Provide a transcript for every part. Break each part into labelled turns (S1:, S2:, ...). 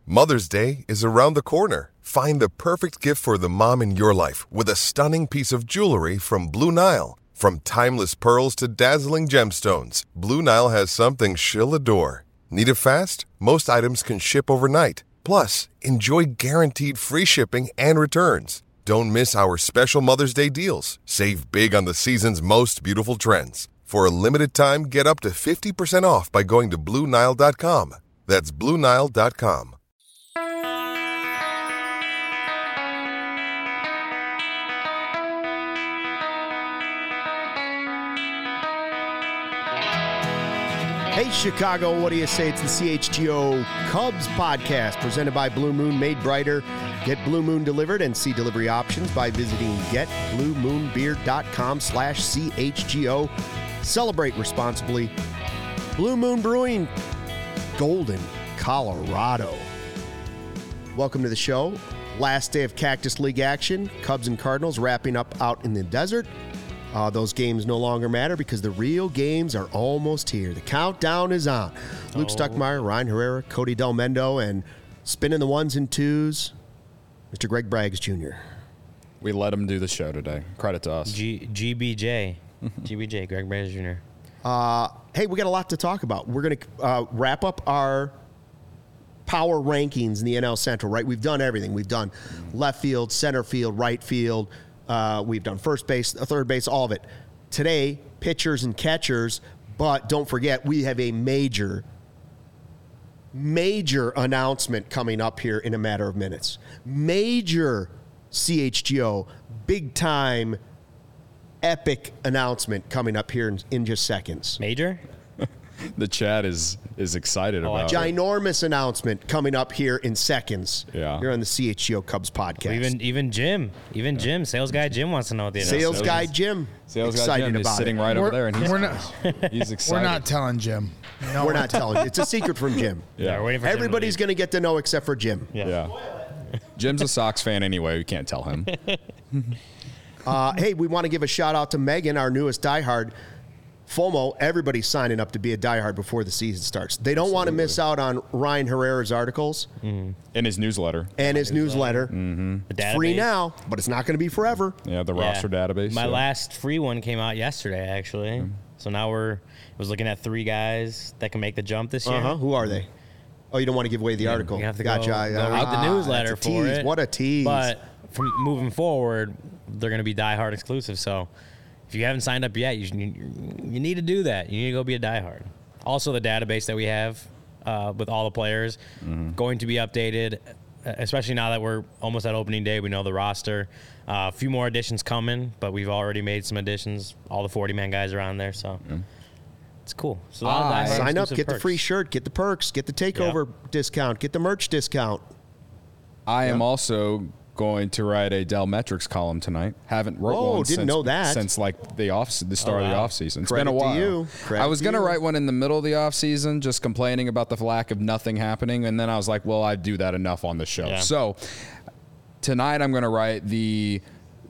S1: Mother's Day is around the corner. Find the perfect gift for the mom in your life with a stunning piece of jewelry from Blue Nile. From timeless pearls to dazzling gemstones, Blue Nile has something she'll adore. Need it fast? Most items can ship overnight. Plus, enjoy guaranteed free shipping and returns. Don't miss our special Mother's Day deals. Save big on the season's most beautiful trends. For a limited time, get up to 50% off by going to BlueNile.com. That's BlueNile.com.
S2: Hey, Chicago, what do you say? It's the CHGO Cubs podcast presented by Blue Moon, made brighter. Get Blue Moon delivered and see delivery options by visiting getbluemoonbeer.com/CHGO. Celebrate responsibly. Blue Moon Brewing, Golden, Colorado. Welcome to the show. Last day of Cactus League action. Cubs and Cardinals wrapping up out in the desert. Those games no longer matter because the real games are almost here. The countdown is on. Luke Stuckmeyer, Ryan Herrera, Cody Del Mendo, and spinning the ones and twos, Mr. Greg Braggs Jr.
S3: We let him do the show today. Credit to us.
S4: GBJ, Greg Braggs Jr.
S2: Hey, we got a lot to talk about. We're going to wrap up our power rankings in the NL Central, right? We've done everything. We've done left field, center field, right field. We've done first base, third base, all of it. Today, pitchers and catchers, but don't forget, we have a major announcement coming up here in a matter of minutes. Major CHGO, big-time, epic announcement coming up here in just seconds.
S4: Major?
S3: The chat is excited about it.
S2: Ginormous announcement coming up here in seconds.
S3: Yeah.
S2: Here on the CHGO Cubs podcast.
S4: Even Jim, sales guy Jim wants to know what the announcement
S2: Sales guy Jim.
S3: Sales guy
S2: excited
S3: Jim is
S2: about
S3: sitting
S2: it.
S3: right over there, and
S5: We're
S3: he's excited.
S5: not telling Jim. No,
S2: We're not telling you. It's a secret from Jim.
S4: Yeah, we're waiting for Jim to
S2: Everybody's
S4: leave.
S2: going to get to know except for Jim.
S3: Yeah. Jim's a Sox fan anyway. We can't tell him.
S2: Hey, we want to give a shout out to Megan, our newest diehard. FOMO, everybody's signing up to be a diehard before the season starts. They don't want to miss out on Ryan Herrera's articles.
S3: In his newsletter.
S2: And his newsletter.
S4: The
S2: It's free
S4: database.
S2: now, but it's not going to be forever.
S3: Yeah, the roster database.
S4: My
S3: yeah.
S4: last free one came out yesterday, actually. So now was looking at 3 guys that can make the jump this year.
S2: Who are they? Oh, you don't want to give away the article.
S4: You have to
S2: gotcha.
S4: go read the newsletter
S2: that's a
S4: for
S2: tease.
S4: it.
S2: What a tease.
S4: But from moving forward, they're going to be diehard exclusive. So if you haven't signed up yet, you need to do that. You need to go be a diehard. Also, the database that we have with all the players going to be updated, especially now that we're almost at opening day. We know the roster. A few more additions coming, but we've already made some additions. All the 40-man guys are on there, so it's cool. So a lot of diehard
S2: Sign up,
S4: exclusive
S2: get the
S4: perks.
S2: free shirt, get the perks, get the takeover discount, get the merch discount.
S3: I am also going to write a Dell Metrics column tonight. Haven't wrote one
S2: didn't
S3: since,
S2: know that.
S3: since like the start of the off season. It's
S2: Credit
S3: been a
S2: to
S3: while.
S2: you. Credit
S3: I was
S2: to
S3: going to
S2: you.
S3: write one in the middle of the off season, just complaining about the lack of nothing happening, and then I was like, well, I do that enough on the show.
S4: Yeah.
S3: So tonight I'm going to write the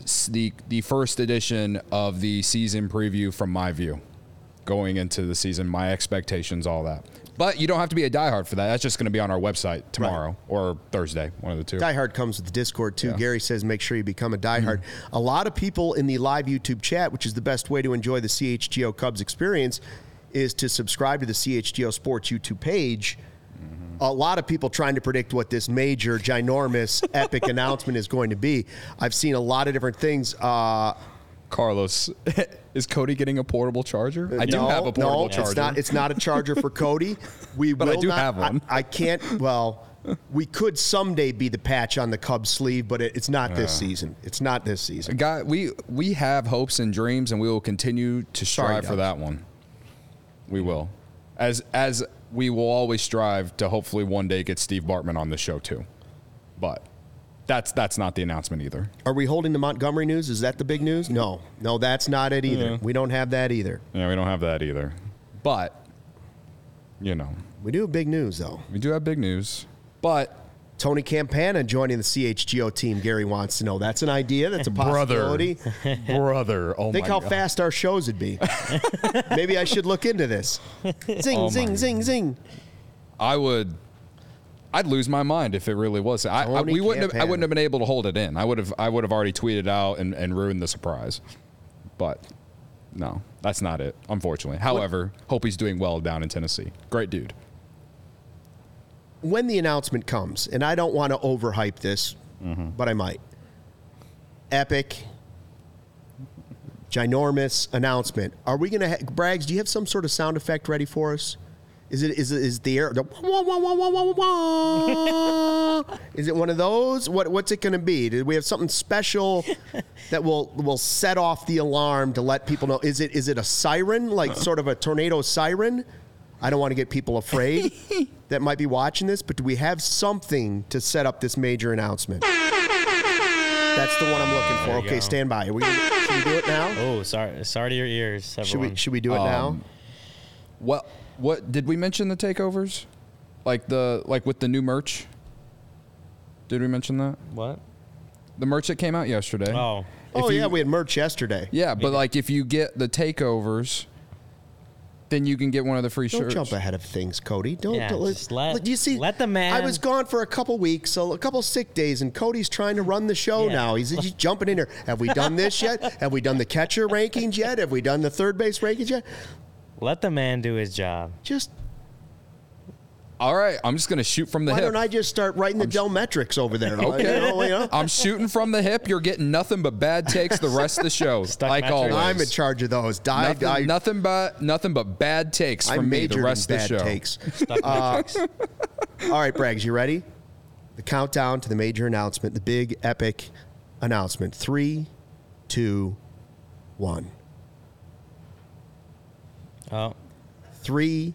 S3: first edition of the season preview from my view, going into the season, my expectations, all that. But you don't have to be a diehard for that. That's just going to be on our website tomorrow or Thursday, one of the two.
S2: Diehard comes with the Discord, too.
S3: Yeah.
S2: Gary says make sure you become a diehard. A lot of people in the live YouTube chat, which is the best way to enjoy the CHGO Cubs experience, is to subscribe to the CHGO Sports YouTube page. A lot of people trying to predict what this major, ginormous, epic announcement is going to be. I've seen a lot of different things.
S3: Carlos, is Cody getting a portable charger? I do have a portable charger.
S2: It's not a charger for Cody.
S3: But I do have one.
S2: I can't. Well, we could someday be the patch on the Cubs sleeve, but it's not this season. It's not this season.
S3: Guy, we have hopes and dreams, and we will continue to strive for that one. We will, as we will always strive to hopefully one day get Steve Bartman on the show too. But that's not the announcement either.
S2: Are we holding the Montgomery news? Is that the big news? No, that's not it either.
S3: Yeah.
S2: We don't have that either.
S3: Yeah, we don't have that either. But you know,
S2: We do have big news though.
S3: we do have big news. But
S2: Tony Campana joining the CHGO team. Gary wants to know. That's an idea. That's a possibility.
S3: brother, oh
S2: Think
S3: my
S2: how
S3: God.
S2: fast our shows would be. Maybe I should look into this. Zing,
S3: Oh
S2: zing,
S3: my
S2: zing, zing.
S3: I would I'd lose my mind if it really was. I wouldn't have been able to hold it in. I would have already tweeted out and ruined the surprise. But no, that's not it, unfortunately. However, hope he's doing well down in Tennessee. Great dude.
S2: When the announcement comes, and I don't want to overhype this, but I might. Epic, ginormous announcement. Are we going to Braggs, do you have some sort of sound effect ready for us? Is the air wah, wah, wah, wah, wah, wah. Is it one of those? What's it going to be? Do we have something special that will set off the alarm to let people know? Is it a siren, like sort of a tornado siren? I don't want to get people afraid that might be watching this, but do we have something to set up this major announcement? That's the one I'm looking for. Okay, go. Stand by. Should we do it now?
S4: Oh, sorry to your ears, everyone.
S2: Should we do it now?
S3: What did we mention the takeovers? Like with the new merch? Did we mention that?
S4: What?
S3: The merch that came out yesterday.
S2: Yeah, we had merch yesterday.
S3: Yeah, but like if you get the takeovers, then you can get one of the free shirts.
S2: Don't jump ahead of things, Cody.
S4: Let the man.
S2: I was gone for a couple weeks, so a couple sick days, and Cody's trying to run the show now. He's jumping in there. Have we done this yet? Have we done the catcher rankings yet? Have we done the third base rankings yet?
S4: Let the man do his job.
S3: All right, I'm just going to shoot from the hip.
S2: Why don't I just start writing the Dell metrics over there?
S3: Okay. I'm shooting from the hip. You're getting nothing but bad takes the rest of the show, like always.
S2: I'm in charge of those.
S3: Nothing but bad takes from me the rest of the show.
S2: Takes. All right, Braggs, you ready? The countdown to the major announcement, the big, epic announcement. 3, 2, 1. 3,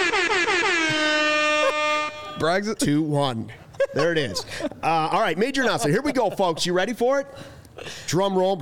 S3: Braggs
S2: 2, 1. There it is. All right, major announcement. Here we go, folks. You ready for it? Drum roll.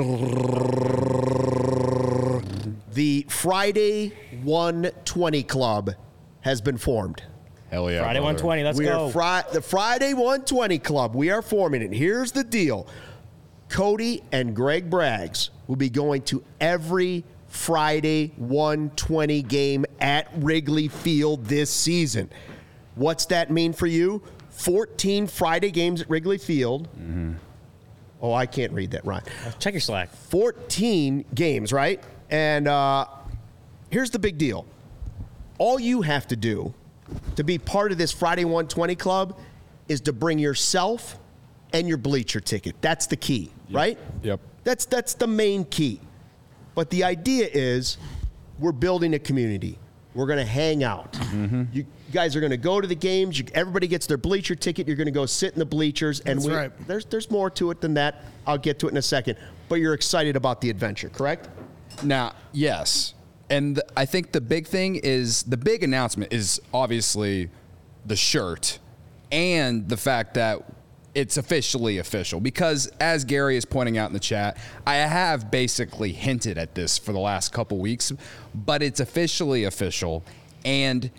S2: The Friday 120 Club has been formed.
S3: Hell yeah.
S4: Friday 120, let's go.
S2: The Friday 120 Club, we are forming it. Here's the deal. Cody and Greg Braggs will be going to every Friday 120 game at Wrigley Field this season. What's that mean for you? 14 Friday games at Wrigley Field. Mm-hmm. Oh, I can't read that, Ryan.
S4: Check your Slack.
S2: 14 games, right? And here's the big deal. All you have to do to be part of this Friday 120 Club is to bring yourself and your bleacher ticket. That's the key, right?
S3: Yep.
S2: That's the main key. But the idea is we're building a community. We're going to hang out. Mm-hmm. You guys are going to go to the games. Everybody gets their bleacher ticket. You're going to go sit in the bleachers. And
S5: right.
S2: There's more to it than that. I'll get to it in a second. But you're excited about the adventure, correct?
S3: Now, yes. And I think the big announcement is obviously the shirt and the fact that it's officially official, because as Gary is pointing out in the chat, I have basically hinted at this for the last couple weeks, but it's officially official. And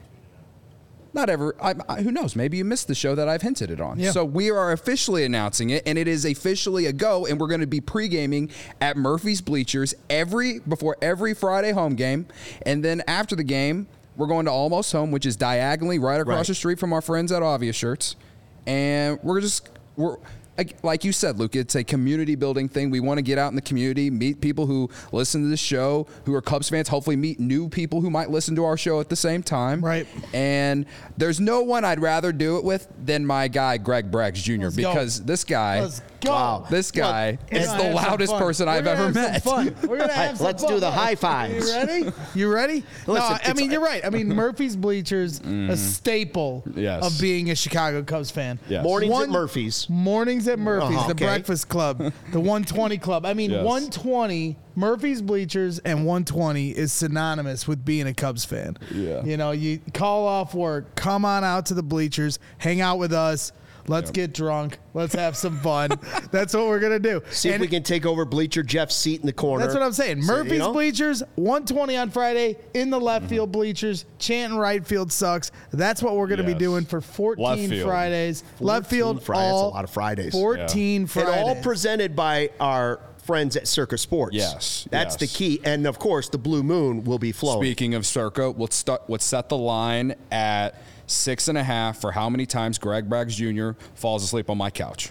S3: who knows, maybe you missed the show that I've hinted it on. Yeah. So we are officially announcing it, and it is officially a go, and we're going to be pre-gaming at Murphy's Bleachers before every Friday home game. And then after the game, we're going to Almost Home, which is diagonally right across the street from our friends at Obvious Shirts. And we're like you said, Luke, it's a community building thing. We want to get out in the community, meet people who listen to the show, who are Cubs fans, hopefully meet new people who might listen to our show at the same time.
S5: Right.
S3: And there's no one I'd rather do it with than my guy, Greg Braggs Jr., because this guy, is the loudest person I've ever met.
S5: We're going to have some
S2: Let's
S5: fun.
S2: Do the high fives.
S5: You ready?
S2: Listen,
S5: you're right. I mean, Murphy's Bleachers, a staple of being a Chicago Cubs fan.
S3: Yes.
S2: Mornings at Murphy's.
S5: Mornings at Murphy's, the Breakfast Club, the 120 Club. I mean, 120, Murphy's Bleachers and 120 is synonymous with being a Cubs fan.
S3: Yeah.
S5: You know, you call off work, come on out to the bleachers, hang out with us. Let's get drunk. Let's have some fun. That's what we're going to do.
S2: See if we can take over Bleacher Jeff's seat in the corner.
S5: That's what I'm saying. Murphy's Bleachers, 120 on Friday, in the left field bleachers. Chanting right field sucks. That's what we're going to be doing for 14 Fridays. Left field,
S2: Fridays. That's a lot of Fridays.
S5: 14 Fridays.
S2: And all presented by our friends at Circa Sports.
S3: Yes.
S2: That's the key. And, of course, the Blue Moon will be flowing.
S3: Speaking of Circa, let's set the line at 6.5 for how many times Greg Braggs Jr. falls asleep on my couch.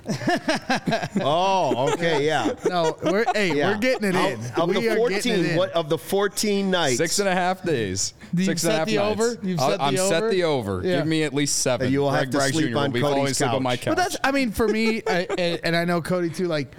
S2: Oh, okay, yeah.
S5: No, we're getting it in.
S2: Of the 14 nights.
S3: 6.5 days.
S5: You've set the over?
S3: I'm set the over.
S5: Yeah.
S3: Give me at least 7.
S2: You will have to
S3: Braggs
S2: sleep
S3: Jr.
S2: on
S3: will be
S2: Cody's
S3: falling asleep
S2: couch.
S3: on my couch.
S5: But I mean, for me, and I know Cody too, like,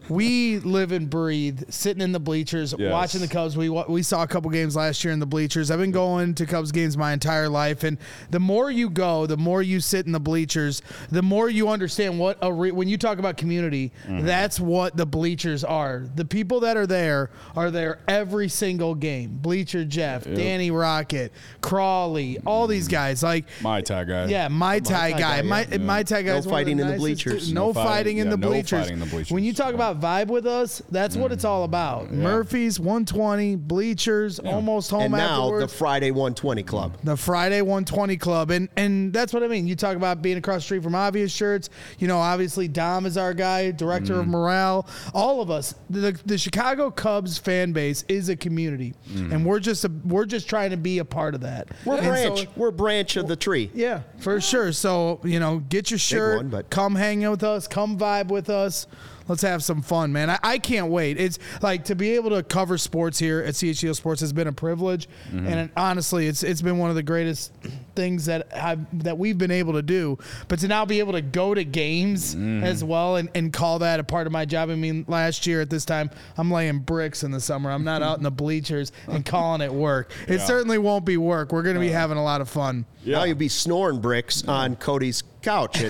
S5: we live and breathe sitting in the bleachers, watching the Cubs. We saw a couple games last year in the bleachers. I've been going to Cubs games my entire life, and the more you go, the more you sit in the bleachers, the more you understand what when you talk about community, that's what the bleachers are. The people that are there every single game. Bleacher Jeff, Danny Rocket, Crawley, all these guys. Like
S3: my tie guy.
S5: Yeah, my tie guy. My tie guy.
S2: No fighting in the bleachers.
S5: No fighting in the bleachers. When you talk about vibe with us, that's what it's all about. Murphy's 120, bleachers, almost home
S2: and now
S5: afterwards.
S2: the Friday 120 Club.
S5: The Friday 120 Club. And that's what I mean. You talk about being across the street from Obvious Shirts. You know, obviously Dom is our guy, director of morale. All of us. The Chicago Cubs fan base is a community. And we're just trying to be a part of that.
S2: We're a branch of the tree.
S5: Yeah, for sure. So, you know, get your shirt, come hang out with us, come vibe with us. Let's have some fun, man. I can't wait. It's like to be able to cover sports here at CHGO Sports has been a privilege, and honestly, it's been one of the greatest things that we've been able to do. But to now be able to go to games as well and call that a part of my job. I mean, last year at this time, I'm laying bricks in the summer. I'm not out in the bleachers and calling it work. It certainly won't be work. We're going to be having a lot of fun.
S2: Now you'll be snoring bricks on Cody's couch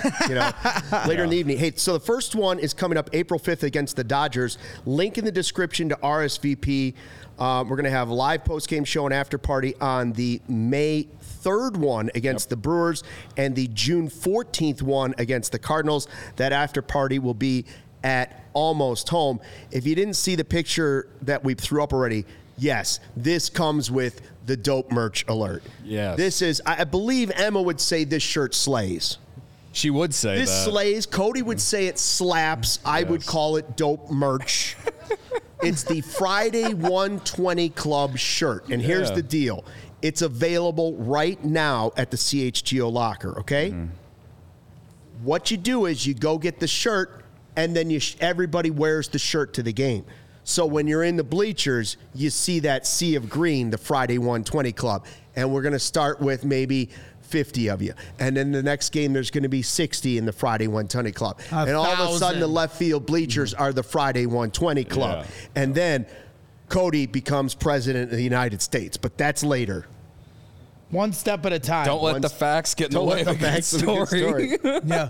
S2: later in the evening. Hey, so the first one is coming up April 5th against the Dodgers. Link in the description to RSVP. We're going to have a live post-game show and after party on the May 3rd one against the Brewers and the June 14th one against the Cardinals. That after party will be at Almost Home. If you didn't see the picture that we threw up already, yes, this comes with the dope merch alert.
S3: Yes.
S2: This is, I believe Emma would say this shirt slays.
S3: She would say
S2: this
S3: that.
S2: Slays. Cody would say it slaps. I would call it dope merch. It's the Friday 120 Club shirt. And here's the deal. It's available right now at the CHGO locker, okay? What you do is you go get the shirt, and then everybody wears the shirt to the game. So when you're in the bleachers, you see that sea of green, the Friday 120 Club. And we're going to start with maybe 50 of you. And then the next game, there's going to be 60 in the Friday 120 Club. And all of a sudden, the left field bleachers are the Friday 120 Club. Yeah. And then Cody becomes president of the United States. But that's later.
S5: One step at a time.
S3: Don't let the facts get in the way of a good story.
S5: Yeah.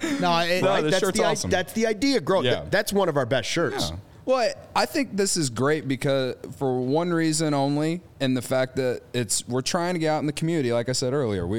S3: Shirt's awesome.
S2: That's the idea. That's one of our best shirts.
S3: Yeah. Well, I think this is great because for one reason only, and the fact that we're trying to get out in the community. Like I said earlier,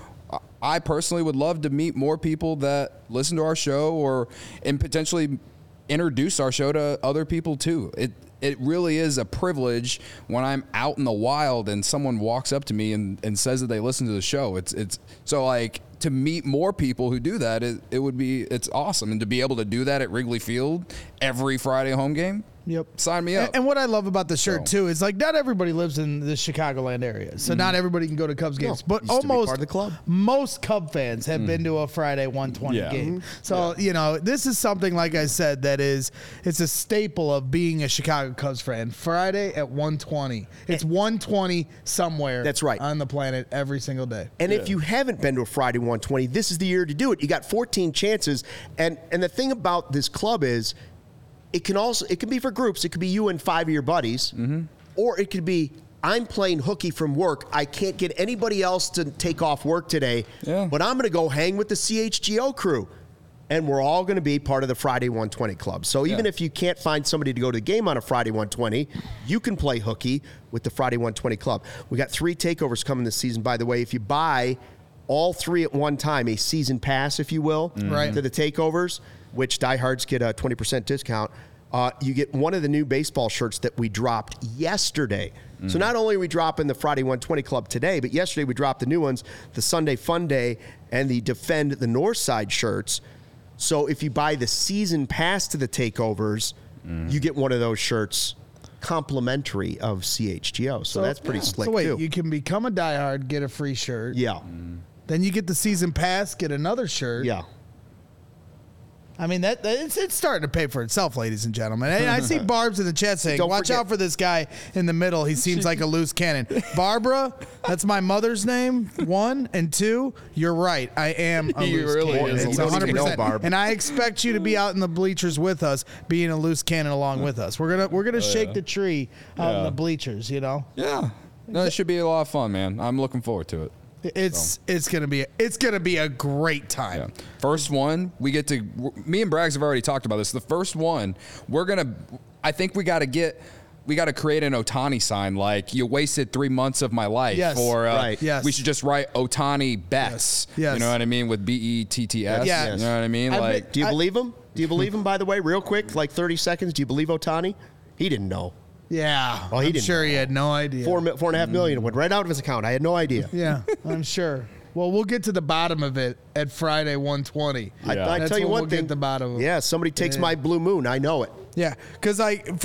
S3: I personally would love to meet more people that listen to our show and potentially introduce our show to other people too. It really is a privilege when I'm out in the wild and someone walks up to me and says that they listen to the show. It's so like to meet more people who do that, it's awesome. And to be able to do that at Wrigley Field every Friday home game.
S5: Yep.
S3: Sign me up.
S5: And what I love about the shirt, too, is like not everybody lives in the Chicagoland area. So not everybody can go to Cubs games. But almost
S2: part of the club.
S5: Most Cub fans have been to a Friday 120 game. So, this is something, like I said, it's a staple of being a Chicago Cubs fan. Friday at 120. It's 120 somewhere.
S2: That's right.
S5: On the planet every single day.
S2: And if you haven't been to a Friday 120, this is the year to do it. You got 14 chances. And the thing about this club is, it can be for groups. It could be you and 5 of your buddies, or it could be I'm playing hooky from work. I can't get anybody else to take off work today, but I'm going to go hang with the CHGO crew, and we're all going to be part of the Friday 120 Club. So even if you can't find somebody to go to the game on a Friday 120, you can play hooky with the Friday 120 Club. We got 3 takeovers coming this season, by the way. If you buy all 3 at one time, a season pass, if you will, to the takeovers, which diehards get a 20% discount, you get one of the new baseball shirts that we dropped yesterday. So not only are we dropping the Friday 120 Club today, but yesterday we dropped the new ones, the Sunday Fun Day and the Defend the North Side shirts. So if you buy the season pass to the takeovers, you get one of those shirts complimentary of CHGO. So that's pretty slick,
S5: so wait,
S2: too.
S5: You can become a diehard, get a free shirt.
S2: Yeah.
S5: Then you get the season pass, get another shirt.
S2: Yeah.
S5: I mean, it's starting to pay for itself, ladies and gentlemen. And I see Barb's in the chat saying, watch out for this guy in the middle. He seems like a loose cannon. Barbara, that's my mother's name, 1. And 2, you're right. I am a loose cannon. It's 100%. And I expect you to be out in the bleachers with us, being a loose cannon along with us. We're gonna shake the tree out in the bleachers, you know?
S3: Yeah. No, it should be a lot of fun, man. I'm looking forward to it.
S5: It's gonna be a great time.
S3: Yeah. First one, me and Braggs have already talked about this. The first one, I think we got to create an Ohtani sign. Like, you wasted 3 months of my life.
S5: Yes.
S2: Right.
S5: Yes.
S3: We should just write Ohtani bets.
S5: Yes.
S3: You know what I mean? With BETTS.
S5: Yes.
S3: You know what I mean?
S2: Do you believe him? Do you believe him, by the way, real quick, like 30 seconds? Do you believe Ohtani? He didn't know.
S5: Yeah.
S2: Oh, he
S5: I'm
S2: didn't
S5: sure
S2: know.
S5: he had no idea.
S2: $4.5 million went right out of his account. I had no idea.
S5: Yeah, I'm sure. Well, we'll get to the bottom of it at Friday 120.
S2: I
S5: That's
S2: tell you
S5: when
S2: one
S5: we'll
S2: thing.
S5: get the bottom of it.
S2: Yeah, somebody takes my blue moon. I know it.
S5: Yeah, because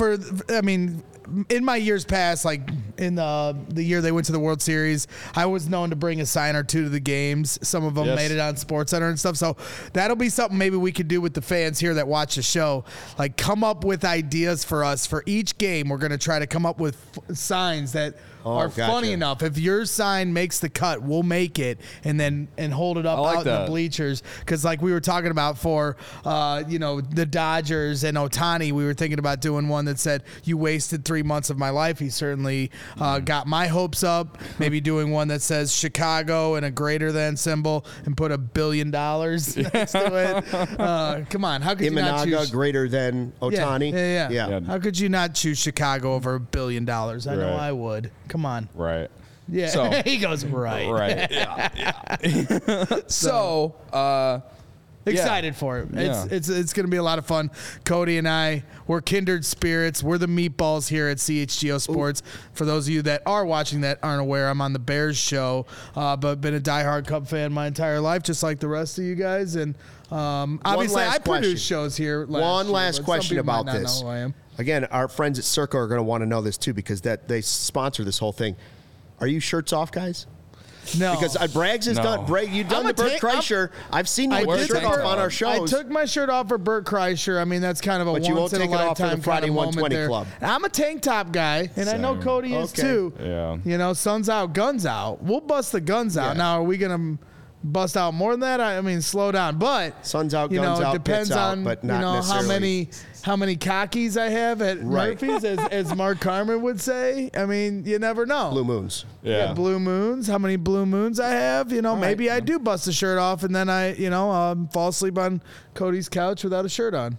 S5: in my years past, like in the year they went to the World Series, I was known to bring a sign or two to the games. Some of them made it on SportsCenter and stuff. So that'll be something maybe we could do with the fans here that watch the show. Like, come up with ideas for us for each game. We're going to try to come up with signs that are funny enough. If your sign makes the cut, we'll make it and hold it up out in the bleachers. Because like we were talking about for the Dodgers and Ohtani, we were thinking about doing one that said, "You wasted 3 months of my life." He certainly got my hopes up. Maybe doing one that says Chicago and a greater than symbol and put $1 billion next to it. Come on, how could you not choose
S2: greater than Ohtani?
S5: Yeah. How could you not choose Chicago over $1 billion? I know I would. Come on.
S3: Right.
S5: Yeah.
S3: So,
S5: he goes, right.
S3: Right. Yeah. So,
S5: excited for it.
S3: Yeah.
S5: It's going to be a lot of fun. Cody and I, we're kindred spirits. We're the meatballs here at CHGO Sports. For those of you that are watching that aren't aware, I'm on the Bears show, but been a diehard Cub fan my entire life, just like the rest of you guys. And obviously, I produce shows here.
S2: One last question about this.
S5: Know who I am.
S2: Again, our friends at Circa are going to want to know this too, because they sponsor this whole thing. Are you shirts off, guys?
S5: No,
S2: because Braggs has done. You've done the Bert Kreischer. I've seen you with your shirt off on our shows.
S5: I took my shirt off for Bert Kreischer. I mean, that's kind of a once in a lifetime
S2: Friday 120 Club.
S5: I'm a tank top guy, and I know Cody is too.
S3: Yeah.
S5: You know, sun's out, guns out. We'll bust the guns out. Now, are we gonna bust out more than that? I mean, slow down. But
S2: sun's out, guns out.
S5: Depends on
S2: but not
S5: how many cockies I have at Murphy's, as Mark Carmen would say. I mean, you never know.
S2: Blue moons.
S3: Yeah.
S5: Blue moons. How many blue moons I have? Maybe I do bust the shirt off and then I, fall asleep on Cody's couch without a shirt on.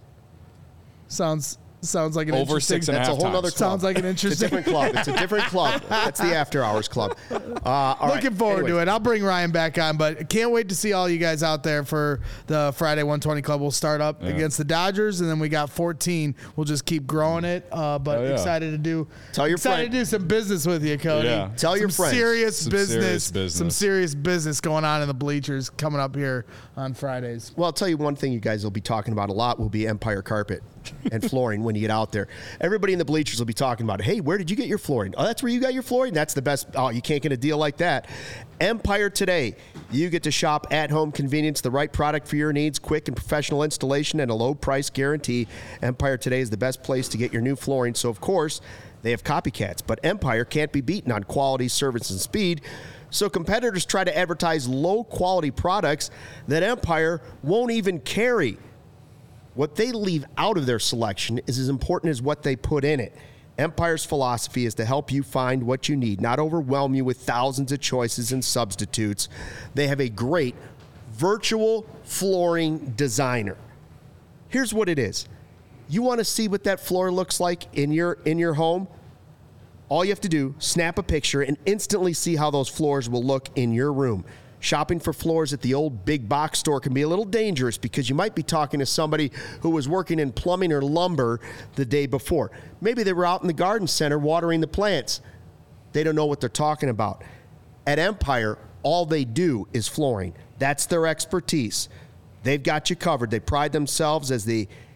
S5: Sounds like an
S3: over
S5: interesting.
S3: 6.5
S2: That's a whole other club.
S5: Sounds like an interesting.
S2: It's a different club. It's a different club. That's the after hours club.
S5: Looking forward to it. I'll bring Ryan back on, but can't wait to see all you guys out there for the Friday 120 Club. We'll start up against the Dodgers, and then we got 14. We'll just keep growing it. But excited to do. Excited to do some business with you, Cody.
S3: Yeah.
S2: Tell your friends.
S5: Some serious business going on in the bleachers coming up here on Fridays.
S2: Well, I'll tell you one thing you guys will be talking about a lot will be Empire Carpet and flooring when you get out there. Everybody in the bleachers will be talking about, hey, where did you get your flooring? Oh, that's where you got your flooring? That's the best. Oh, you can't get a deal like that. Empire Today. You get to shop at home convenience, the right product for your needs, quick and professional installation, and a low price guarantee. Empire Today is the best place to get your new flooring. So, of course, they have copycats, but Empire can't be beaten on quality, service, and speed. So competitors try to advertise low-quality products that Empire won't even carry. What they leave out of their selection is as important as what they put in it. Empire's philosophy is to help you find what you need, not overwhelm you with thousands of choices and substitutes. They have a great virtual flooring designer. Here's what it is. You want to see what that floor looks like in your home? All you have to do, snap a picture and instantly see how those floors will look in your room. Shopping for floors at the old big box store can be a little dangerous because you might be talking to somebody who was working in plumbing or lumber the day before. Maybe they were out in the garden center watering the plants. They don't know what they're talking about. At Empire, all they do is flooring. That's their expertise. They've got you covered. They pride themselves as the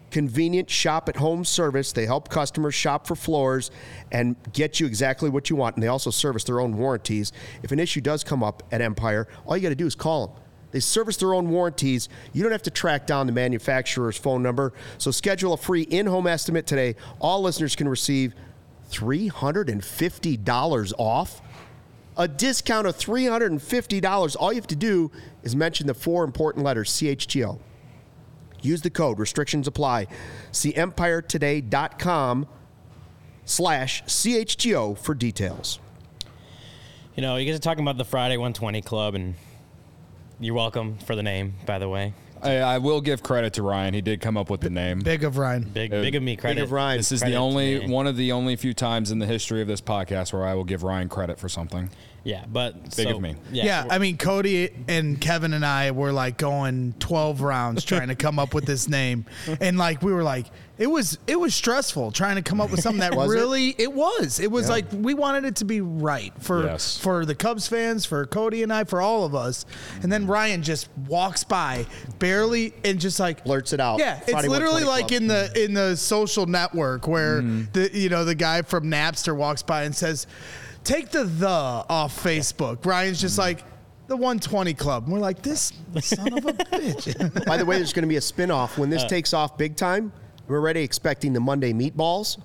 S2: convenient shop-at-home service. They help customers shop for floors and get you exactly what you want, and they also service their own warranties. If an issue does come up at Empire, all you got to do is call them. They service their own warranties. You don't have to track down the manufacturer's phone number. So schedule a free in-home estimate today. All listeners can receive $350 off. A discount of $350. All you have to do is mention the 4 important letters, CHGO. Use the code. Restrictions apply. See EmpireToday.com/CHGO for details.
S4: You know, you guys are talking about the Friday 120 Club, and you're welcome for the name, by the way.
S3: I will give credit to Ryan. He did come up with the name.
S5: Big of Ryan.
S4: Big of me credit.
S2: Big of Ryan.
S3: This is one of the only few times in the history of this podcast where I will give Ryan credit for something.
S4: Yeah, but
S3: Big of me.
S5: Yeah, I mean, Cody and Kevin and I were like going 12 rounds trying to come up with this name, and like we were like, it was stressful trying to come up with something that it was like we wanted it to be right for the Cubs fans, for Cody and I, for all of us, and then Ryan just walks by barely and just like
S2: blurts it out.
S5: Yeah, it's literally like in the Social Network where the guy from Napster walks by and says, take the off Facebook. Ryan's just like, the 120 Club. And we're like, this son of a bitch.
S2: By the way, there's going to be a spinoff. When this takes off big time, we're already expecting the Monday Meatballs.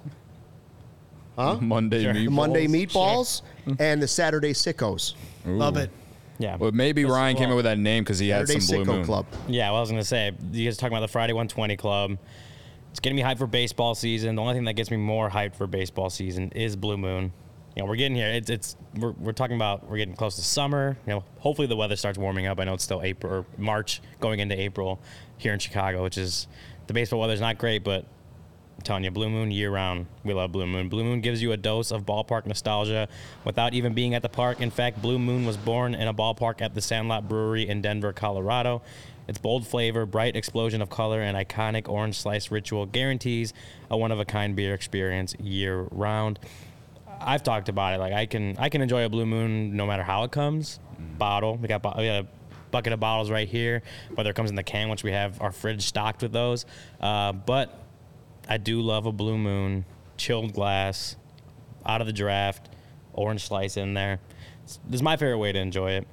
S2: Huh?
S3: Monday Meatballs.
S2: The Monday Meatballs and the Saturday Sickos.
S3: Ooh.
S5: Love it.
S4: Yeah.
S3: Well, maybe Ryan came up with that name because he had
S2: Saturday
S3: some Blue
S2: Sicko
S3: Moon.
S2: Club.
S4: Yeah, well, I was going to say, you guys are talking about the Friday 120 Club. It's getting me hyped for baseball season. The only thing that gets me more hyped for baseball season is Blue Moon. You know, we're getting here. We're talking about we're getting close to summer. You know, hopefully the weather starts warming up. I know it's still April or March going into April here in Chicago, which is the baseball weather's not great, but I'm telling you, Blue Moon year round. We love Blue Moon. Blue Moon gives you a dose of ballpark nostalgia without even being at the park. In fact, Blue Moon was born in a ballpark at the Sandlot Brewery in Denver, Colorado. Its bold flavor, bright explosion of color, and iconic orange slice ritual guarantees a one-of-a-kind beer experience year round. I've talked about it. Like I can enjoy a Blue Moon no matter how it comes. Bottle. We got a bucket of bottles right here. Whether it comes in the can, which we have our fridge stocked with those. But I do love a Blue Moon chilled glass, out of the draft, orange slice in there. This is my favorite way to enjoy it.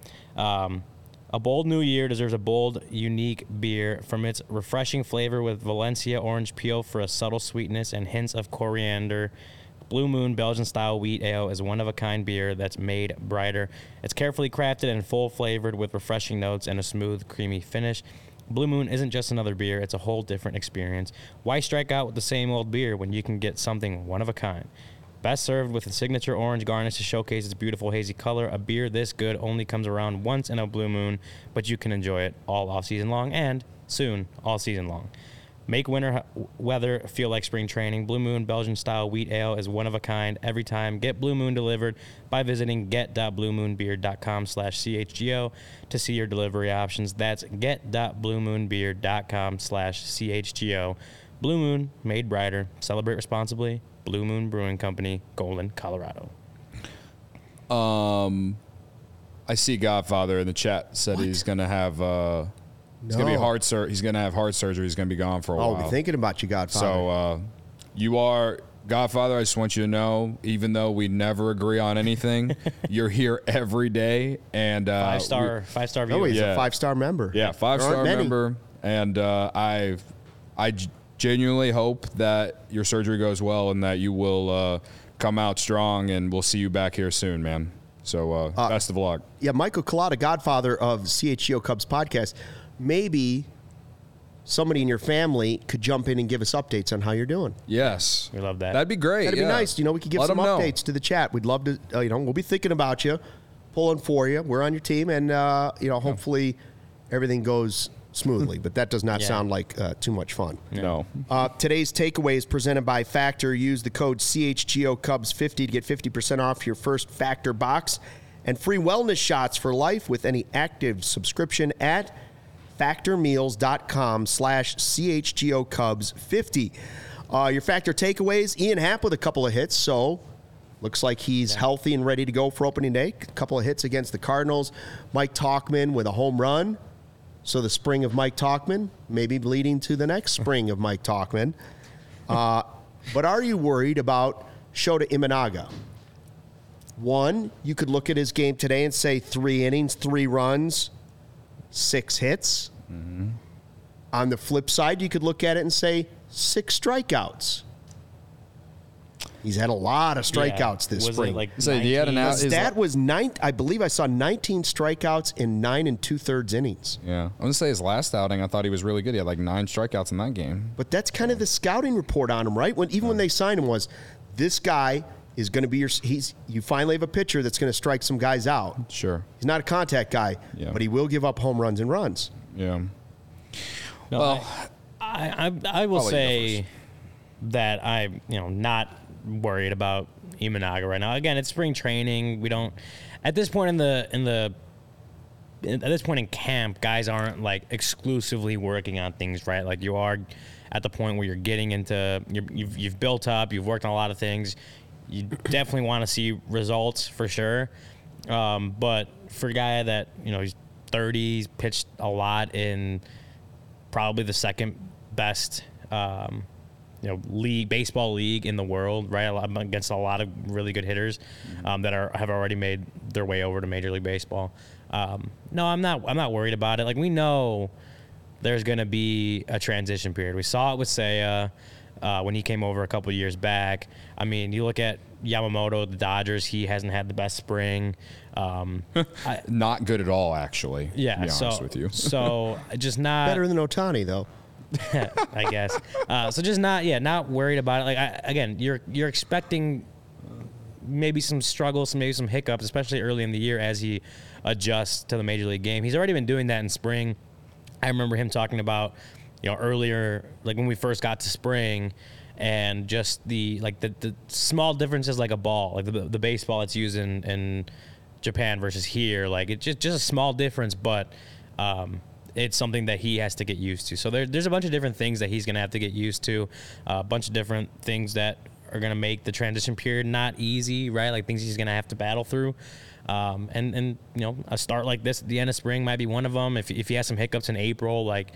S4: A bold new year deserves a bold, unique beer from its refreshing flavor with Valencia orange peel for a subtle sweetness and hints of coriander. Blue Moon Belgian-style wheat ale is one-of-a-kind beer that's made brighter. It's carefully crafted and full-flavored with refreshing notes and a smooth, creamy finish. Blue Moon isn't just another beer. It's a whole different experience. Why strike out with the same old beer when you can get something one-of-a-kind? Best served with a signature orange garnish to showcase its beautiful hazy color. A beer this good only comes around once in a Blue Moon, but you can enjoy it all off-season long and soon all season long. Make winter weather feel like spring training. Blue Moon Belgian-style wheat ale is one of a kind every time. Get Blue Moon delivered by visiting get.bluemoonbeer.com/CHGO to see your delivery options. That's get.bluemoonbeer.com/CHGO. Blue Moon, made brighter. Celebrate responsibly. Blue Moon Brewing Company, Golden, Colorado.
S3: I see Godfather in the chat said he's going to have... He's gonna be he's gonna have heart surgery. He's gonna be gone for a while.
S2: I'll be thinking about you, Godfather.
S3: So you are Godfather. I just want you to know, even though we never agree on anything, you're here every day. And
S4: 5-star viewer.
S2: Oh, he's a 5-star member.
S3: Yeah, 5-star member. And I genuinely hope that your surgery goes well and that you will come out strong. And we'll see you back here soon, man. So best of luck.
S2: Yeah, Michael Collada, Godfather of CHGO Cubs podcast. Maybe somebody in your family could jump in and give us updates on how you're doing.
S3: Yes.
S4: We love that.
S3: That'd be great.
S2: That'd be nice. You know, we could give some updates to the chat. We'd love to, we'll be thinking about you, pulling for you. We're on your team, and, hopefully everything goes smoothly. But that does not sound like too much fun.
S3: No.
S2: Today's takeaway is presented by Factor. Use the code CHGOCubs50 to get 50% off your first Factor box and free wellness shots for life with any active subscription at factormeals.com/CHGOCubs50. Your Factor takeaways, Ian Happ with a couple of hits, so looks like he's healthy and ready to go for opening day. A couple of hits against the Cardinals. Mike Tauchman with a home run. So the spring of Mike Tauchman, maybe leading to the next spring of Mike Tauchman. But are you worried about Shota Imanaga? One, you could look at his game today and say 3 innings, 3 runs, 6 hits. Mm-hmm. On the flip side, you could look at it and say 6 strikeouts. He's had a lot of strikeouts this spring.
S3: So he had
S2: his stat was 9. I believe I saw 19 strikeouts in 9 2/3 innings.
S3: Yeah, I'm gonna say his last outing, I thought he was really good. He had like 9 strikeouts in that game.
S2: But that's kind of the scouting report on him, right? When they signed him, was this guy is going to be you finally have a pitcher that's going to strike some guys out.
S3: Sure,
S2: he's not a contact guy, but he will give up home runs and runs.
S3: Yeah.
S4: No, well, I will say that I'm not worried about Imanaga right now. Again, it's spring training. We don't at this point at this point in camp, guys aren't like exclusively working on things, right? Like you are at the point where you're getting into you've built up, you've worked on a lot of things. You definitely want to see results for sure. But for a guy that he's 30, he's pitched a lot in probably the second best baseball league in the world, right? Against a lot of really good hitters that have already made their way over to Major League Baseball. No, I'm not worried about it. Like, we know there's going to be a transition period. We saw it with Seiya when he came over a couple of years back. I mean, you look at Yamamoto, the Dodgers, he hasn't had the best spring.
S3: Not good at all, actually.
S4: Yeah,
S3: to be honest with you.
S4: So just not
S2: better than Ohtani, though.
S4: I guess. So just not worried about it. Like, you're expecting maybe some struggles, maybe some hiccups, especially early in the year as he adjusts to the Major League game. He's already been doing that in spring. I remember him talking about, earlier, like when we first got to spring, and just the small differences, like a ball, like the baseball that's used in Japan versus here, like it's just a small difference, but it's something that he has to get used to. So there's a bunch of different things that he's going to have to get used to, a bunch of different things that are going to make the transition period not easy, right? Like things he's going to have to battle through. And a start like this at the end of spring might be one of them. If he has some hiccups in April, like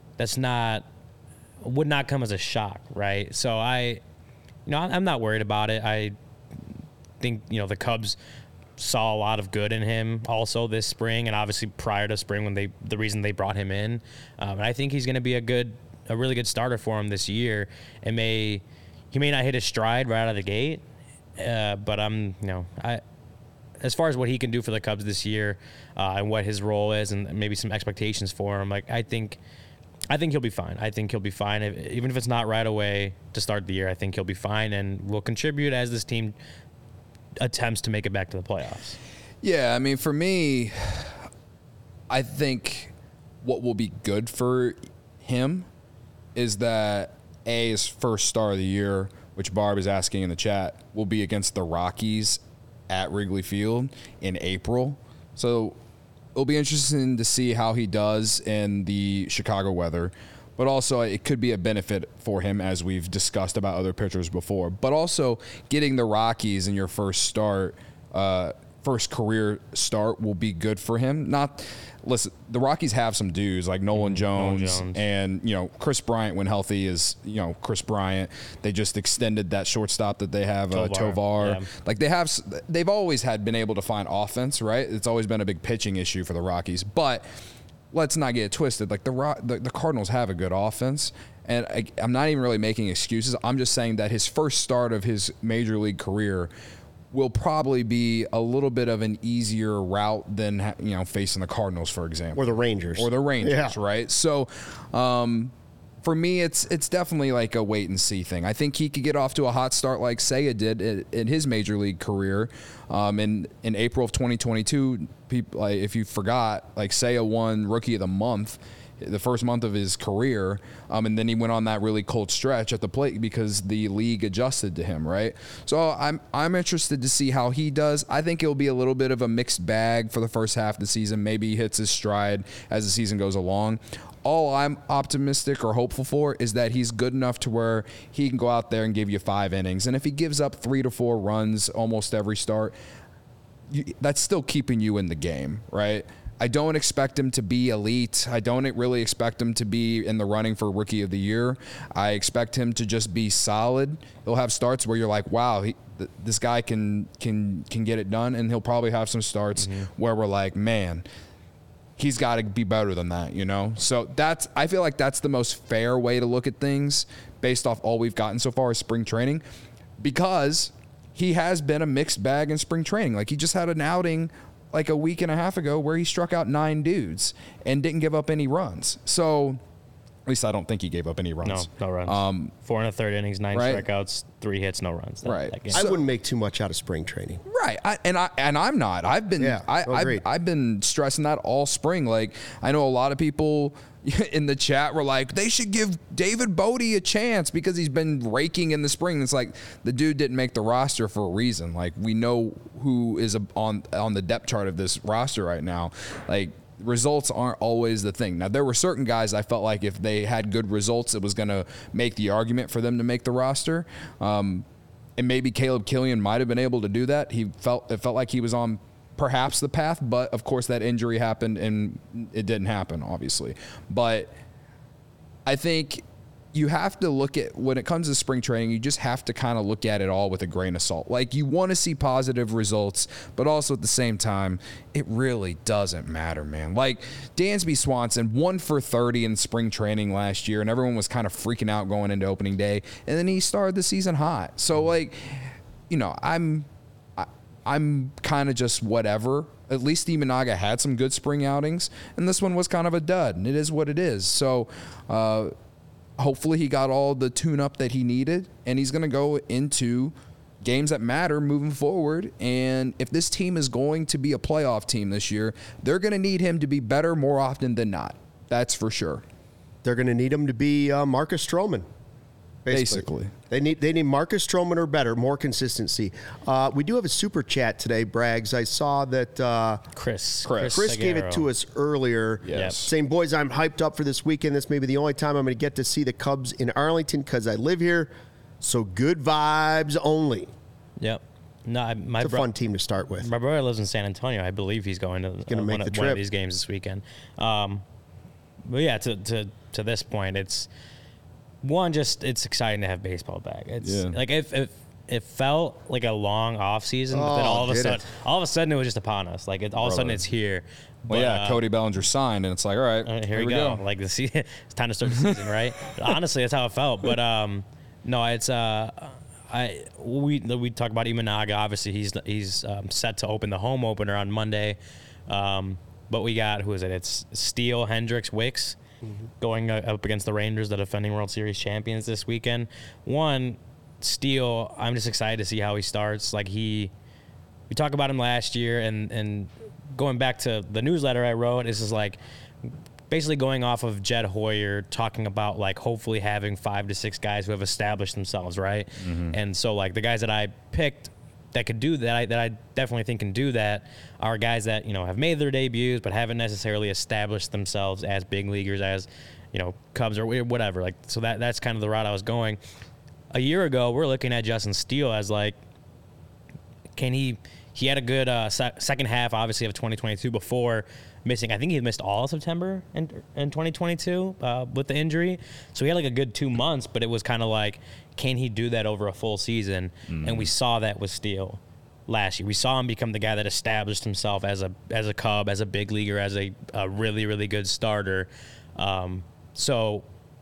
S4: would not come as a shock, right? So I'm not worried about it. I think, the Cubs saw a lot of good in him also this spring, and obviously prior to spring when the reason they brought him in. And I think he's going to be a really good starter for him this year. He may not hit his stride right out of the gate, but as far as what he can do for the Cubs this year, and what his role is, and maybe some expectations for him, like I think he'll be fine. I think he'll be fine, even if it's not right away to start the year. I think he'll be fine and will contribute as this team attempts to make it back to the playoffs.
S3: Yeah, I mean, for me, I think what will be good for him is that his first start of the year, which Barb is asking in the chat, will be against the Rockies at Wrigley Field in April. So it'll be interesting to see how he does in the Chicago weather. But also, it could be a benefit for him, as we've discussed about other pitchers before. But also, getting the Rockies in your first career start will be good for him. Listen, the Rockies have some dudes like Nolan Jones. And Chris Bryant, when healthy, is Chris Bryant. They just extended that shortstop that they have, Tovar. Yeah. Like they've always been able to find offense, right? It's always been a big pitching issue for the Rockies, but let's not get it twisted. Like the Cardinals have a good offense, and I'm not even really making excuses. I'm just saying that his first start of his major league career will probably be a little bit of an easier route than facing the Cardinals, for example,
S2: or the Rangers,
S3: yeah. Right? So, for me, it's definitely like a wait and see thing. I think he could get off to a hot start like Seiya did in his major league career. In April of 2022, people, like, if you forgot, like Seiya won Rookie of the Month, the first month of his career, and then he went on that really cold stretch at the plate because the league adjusted to him, right? So I'm interested to see how he does. I think it'll be a little bit of a mixed bag for the first half of the season. Maybe he hits his stride as the season goes along. All I'm optimistic or hopeful for is that he's good enough to where he can go out there and give you 5 innings. And if he gives up 3 to 4 runs almost every start, that's still keeping you in the game, right? I don't expect him to be elite. I don't really expect him to be in the running for Rookie of the Year. I expect him to just be solid. He'll have starts where you're like, wow, this guy can get it done, and he'll probably have some starts where we're like, man, he's got to be better than that, you know? So I feel like that's the most fair way to look at things based off all we've gotten so far as spring training, because he has been a mixed bag in spring training. Like, he just had an outing like a week and a half ago where he struck out 9 dudes and didn't give up any runs. So at least I don't think he gave up any runs.
S4: No runs. 4 1/3 innings, 9 strikeouts, 3 hits, no runs.
S3: Right.
S2: I wouldn't make too much out of spring training.
S3: Right. I'm not. I've been stressing that all spring. Like, I know a lot of people in the chat were like, they should give David Bodie a chance because he's been raking in the spring. It's like, the dude didn't make the roster for a reason. Like, we know who is on the depth chart of this roster right now. Like, results aren't always the thing. Now, there were certain guys I felt like if they had good results, it was going to make the argument for them to make the roster. And maybe Caleb Killian might have been able to do that. It felt like he was on perhaps the path, but of course that injury happened and it didn't happen, obviously. But I think you have to look at, when it comes to spring training, you just have to kind of look at it all with a grain of salt. Like, you want to see positive results, but also at the same time, it really doesn't matter, man. Like, Dansby Swanson, 1 for 30 in spring training last year, and everyone was kind of freaking out going into opening day, and then he started the season hot. So, like, you know, I'm kind of just whatever. At least Imanaga had some good spring outings, and this one was kind of a dud, and it is what it is. So hopefully he got all the tune-up that he needed, and he's going to go into games that matter moving forward. And if this team is going to be a playoff team this year, they're going to need him to be better more often than not. That's for sure.
S2: They're going to need him to be Marcus Stroman. Basically. They need Marcus Stroman or better, more consistency. We do have a super chat today, Braggs. I saw that
S4: Chris
S2: gave it to us earlier.
S3: Yes.
S2: Saying, boys, I'm hyped up for this weekend. This may be the only time I'm going to get to see the Cubs in Arlington because I live here. So good vibes only.
S4: Yep. No,
S2: it's a fun team to start with.
S4: My brother lives in San Antonio. I believe he's going to one of these games this weekend. But yeah, to this point, it's exciting to have baseball back. It's like it felt like a long off season, but then all of a sudden it was just upon us. Like, all of a sudden it's here.
S3: Well, yeah, Cody Bellinger signed, and it's like, all right,
S4: here we go. Like, it's time to start the season, right? Honestly, that's how it felt. But no, it's we talk about Imanaga. Obviously, he's set to open the home opener on Monday. But we got, who is it? It's Steele, Hendricks, Wicks. Going up against the Rangers, the defending World Series champions this weekend. Steele, I'm just excited to see how he starts. Like, we talked about him last year, and going back to the newsletter I wrote, this is like basically going off of Jed Hoyer talking about, like, hopefully having 5 to 6 guys who have established themselves, right? And so, like, the guys that I picked that could do that, that I definitely think can do that, are guys that, you know, have made their debuts but haven't necessarily established themselves as big leaguers, as, you know, Cubs or whatever. Like, so that's kind of the route I was going. A year ago, we're looking at Justin Steele as, like, can he had a good second half, obviously, of 2022 before missing. I think he missed all of September in 2022 with the injury. So he had like a good 2 months, but it was kind of like, can he do that over a full season? And we saw that with Steele last year. We saw him become the guy that established himself as a Cub, as a big leaguer, as a really, really good starter. So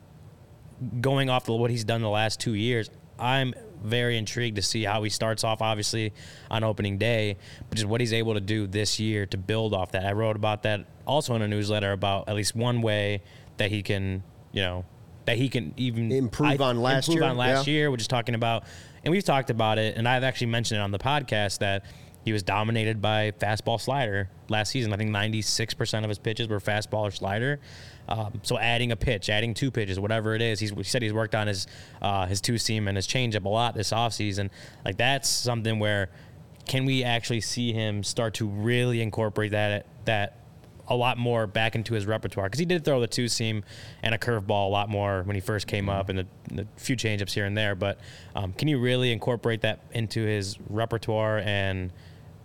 S4: going off what he's done the last 2 years, I'm very intrigued to see how he starts off, obviously, on opening day, but just what he's able to do this year to build off that. I wrote about that also in a newsletter, about at least one way that he can, you know, that he can even
S2: improve on last
S4: year, which is talking about, and we've talked about it, and I've actually mentioned it on the podcast, that he was dominated by fastball slider last season. I think 96% of his pitches were fastball or slider. So adding a pitch, adding 2 pitches, whatever it is, he said he's worked on his 2-seam and his changeup a lot this offseason. Like, that's something where, can we actually see him start to really incorporate that a lot more back into his repertoire? Because he did throw the 2-seam and a curveball a lot more when he first came up, and the few changeups here and there. But can you really incorporate that into his repertoire and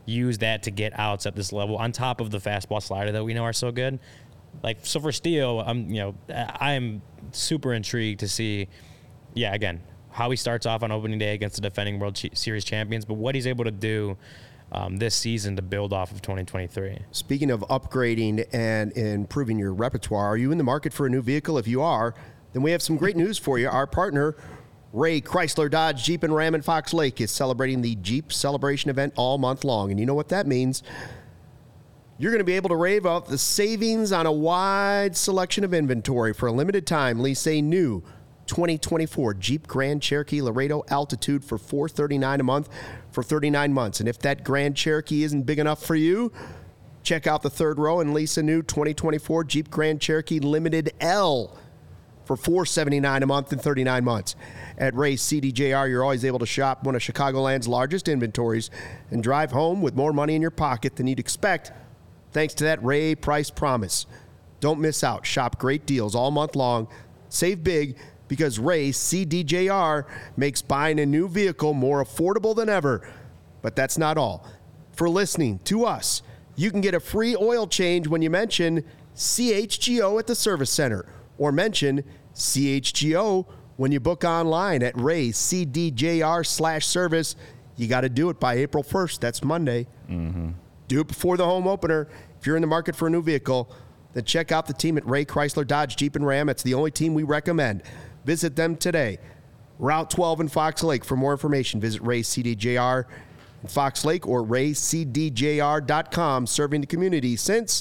S4: use that to get outs at this level on top of the fastball slider that we know are so good. Like, so for Steele, I'm super intrigued to see, again, how he starts off on opening day against the defending World Series champions, but what he's able to do this season to build off of 2023.
S2: Speaking of upgrading and improving your repertoire, are you in the market for a new vehicle? If you are, then we have some great news for you. Our partner, Ray Chrysler Dodge Jeep and Ram in Fox Lake, is celebrating the Jeep Celebration event all month long. And you know what that means? You're going to be able to rave out the savings on a wide selection of inventory. For a limited time, lease a new 2024 Jeep Grand Cherokee Laredo Altitude for $439 a month for 39 months. And if that Grand Cherokee isn't big enough for you, check out the third row and lease a new 2024 Jeep Grand Cherokee Limited L for $479 a month in 39 months. At Ray CDJR, you're always able to shop one of Chicagoland's largest inventories and drive home with more money in your pocket than you'd expect thanks to that Ray price promise. Don't miss out. Shop great deals all month long. Save big because Ray CDJR makes buying a new vehicle more affordable than ever. But that's not all. For listening to us, you can get a free oil change when you mention CHGO at the service center or mention CHGO when you book online at RayCDJR/service. You got to do it by April 1st. That's Monday. Mm-hmm. Do it before the home opener. If you're in the market for a new vehicle, then check out the team at Ray Chrysler Dodge Jeep and Ram. It's the only team we recommend. Visit them today. Route 12 in Fox Lake. For more information, visit Ray CDJR in Fox Lake or raycdjr.com, serving the community since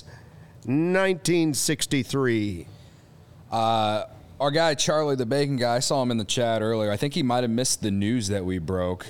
S2: 1963.
S3: Our guy, Charlie the Bacon Guy, I saw him in the chat earlier. I think he might have missed the news that we broke.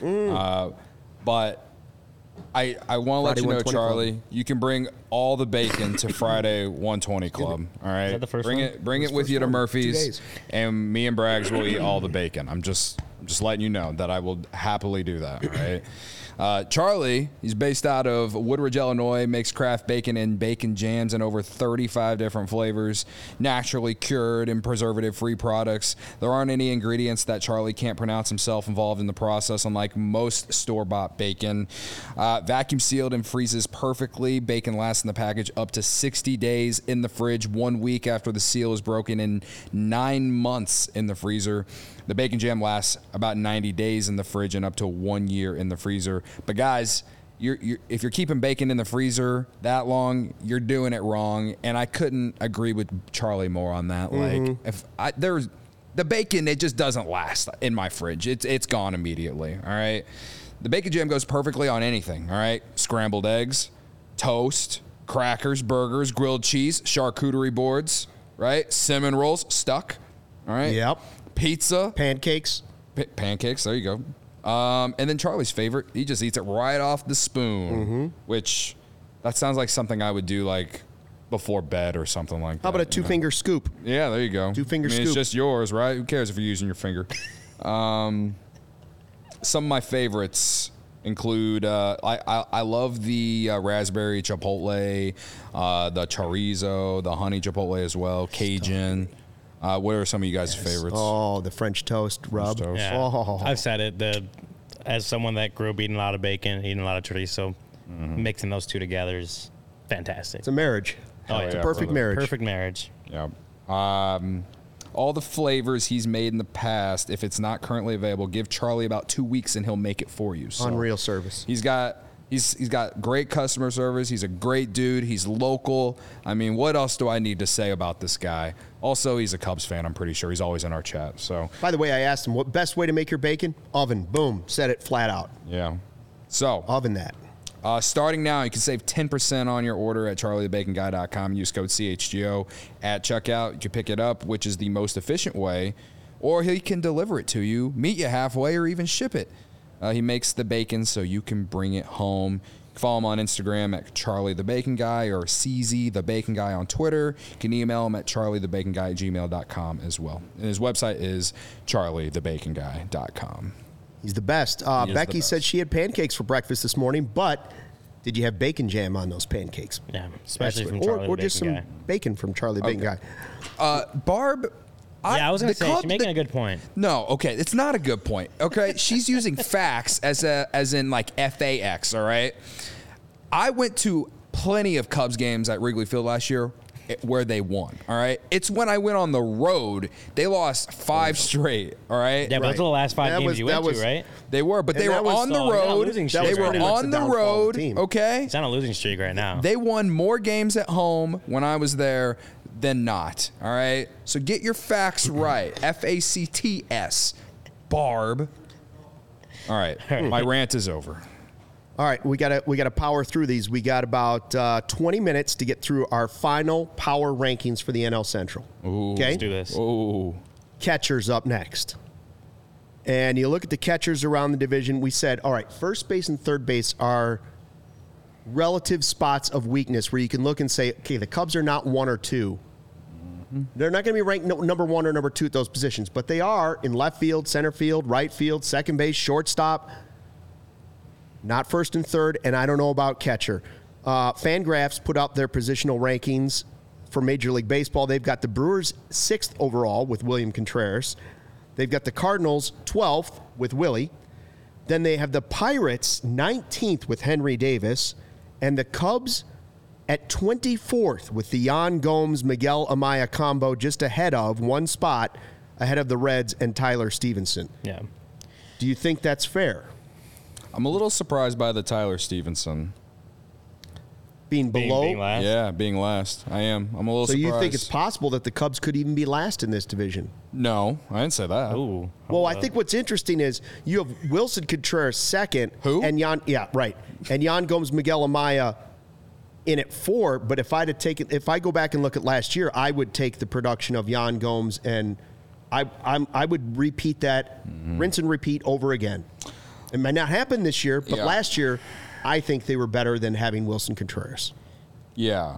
S3: But I want to let you know, Charlie, Club. You can bring all the bacon to Friday 120 Club. All right,
S4: is that the first
S3: bring
S4: one?
S3: it. Bring it with you to Murphy's, and me and Braggs will eat all the bacon. I'm just letting you know that I will happily do that. All right. Charlie, he's based out of Woodridge, Illinois, makes craft bacon and bacon jams in over 35 different flavors, naturally cured and preservative-free products. There aren't any ingredients that Charlie can't pronounce himself involved in the process, unlike most store-bought bacon. Vacuum sealed and freezes perfectly. Bacon lasts in the package up to 60 days in the fridge, 1 week after the seal is broken, and 9 months in the freezer. The bacon jam lasts about 90 days in the fridge and up to 1 year in the freezer. But guys, if you're keeping bacon in the freezer that long, you're doing it wrong. And I couldn't agree with Charlie more on that. Mm-hmm. Like, the bacon, it just doesn't last in my fridge. It's gone immediately. All right. The bacon jam goes perfectly on anything. All right. Scrambled eggs, toast, crackers, burgers, grilled cheese, charcuterie boards. Right. Cinnamon rolls, stuck. All right.
S2: Yep.
S3: Pizza.
S2: Pancakes.
S3: Pancakes. There you go. And then Charlie's favorite, he just eats it right off the spoon, which that sounds like something I would do like before bed or something like that.
S2: How about a two-finger scoop?
S3: Yeah, there you go.
S2: Two-finger scoop.
S3: It's just yours, right? Who cares if you're using your finger? Some of my favorites include, I love the raspberry chipotle, the chorizo, the honey chipotle as well, Cajun. What are some of you guys' favorites?
S2: Oh, the French toast rub.
S3: French toast.
S4: Yeah.
S2: Oh.
S4: I've said it. As someone that grew up eating a lot of bacon, eating a lot of chorizo, mixing those two together is fantastic.
S2: It's a marriage.
S4: Oh,
S2: it's
S4: yeah,
S2: a perfect marriage.
S4: Perfect marriage.
S3: Yeah. All the flavors he's made in the past, if it's not currently available, give Charlie about 2 weeks and he'll make it for you. So
S2: Unreal service.
S3: He's got great customer service. He's a great dude. He's local. I mean, what else do I need to say about this guy? Also, he's a Cubs fan, I'm pretty sure. He's always in our chat. So,
S2: by the way, I asked him, what best way to make your bacon? Oven. Boom. Said it flat out.
S3: yeah. So,
S2: Oven that.
S3: starting now, you can save 10% on your order at charliethebaconguy.com. Use code CHGO at checkout. You can pick it up, which is the most efficient way, or he can deliver it to you, meet you halfway, or even ship it. He makes the bacon so you can bring it home. Follow him on Instagram at Charlie the Bacon Guy or CZ the Bacon Guy on Twitter. You can email him at charliethebaconguy@gmail.com as well. And his website is charliethebaconguy.com.
S2: He's the best. Becky said she had pancakes for breakfast this morning, but did you have bacon jam on those pancakes?
S4: Yeah, especially from Charlie the Bacon Guy.
S2: Or just some bacon from Charlie the Bacon Guy.
S3: Barb...
S4: I was going to say, she's making a good point.
S3: No, okay, it's not a good point. Okay, she's using facts as in like FAX. All right, I went to plenty of Cubs games at Wrigley Field last year where they won, all right? It's when I went on the road, they lost 5 straight, all right?
S4: Yeah, but those are the last 5 games you went to, right?
S3: They were, but they were on the road. They were on the road, okay?
S4: It's on a losing streak right now.
S3: They won more games at home when I was there than not, all right? So get your facts right. FACTS, Barb. All right, my rant is over.
S2: All right, we gotta power through these. We got about 20 minutes to get through our final power rankings for the NL Central.
S3: Ooh,
S2: okay,
S4: let's do this.
S3: Ooh.
S2: Catchers up next. And you look at the catchers around the division. We said, all right, first base and third base are relative spots of weakness where you can look and say, okay, the Cubs are not 1 or 2. They're not going to be ranked number 1 or number 2 at those positions, but they are in left field, center field, right field, second base, shortstop. Not first and third, and I don't know about catcher. Fangraphs put out their positional rankings for Major League Baseball. They've got the Brewers 6th overall with William Contreras. They've got the Cardinals 12th with Willie. Then they have the Pirates 19th with Henry Davis. And the Cubs at 24th with the Yan Gomes, Miguel Amaya combo just ahead of, one spot ahead of the Reds and Tyler Stevenson.
S4: Yeah.
S2: Do you think that's fair?
S3: I'm a little surprised by the Tyler Stevenson.
S2: Being below?
S4: Being last?
S3: Yeah, being last. I am. I'm a little surprised.
S2: So you think it's possible that the Cubs could even be last in this division?
S3: No, I didn't say that.
S4: Ooh.
S2: Well, I think what's interesting is you have Wilson Contreras second.
S3: Who?
S2: And Yan Gomes, Miguel Amaya in at 4. But if I go back and look at last year, I would take the production of Yan Gomes and I would repeat that, rinse and repeat over again. It might not happen this year, but last year, I think they were better than having Wilson Contreras.
S3: Yeah.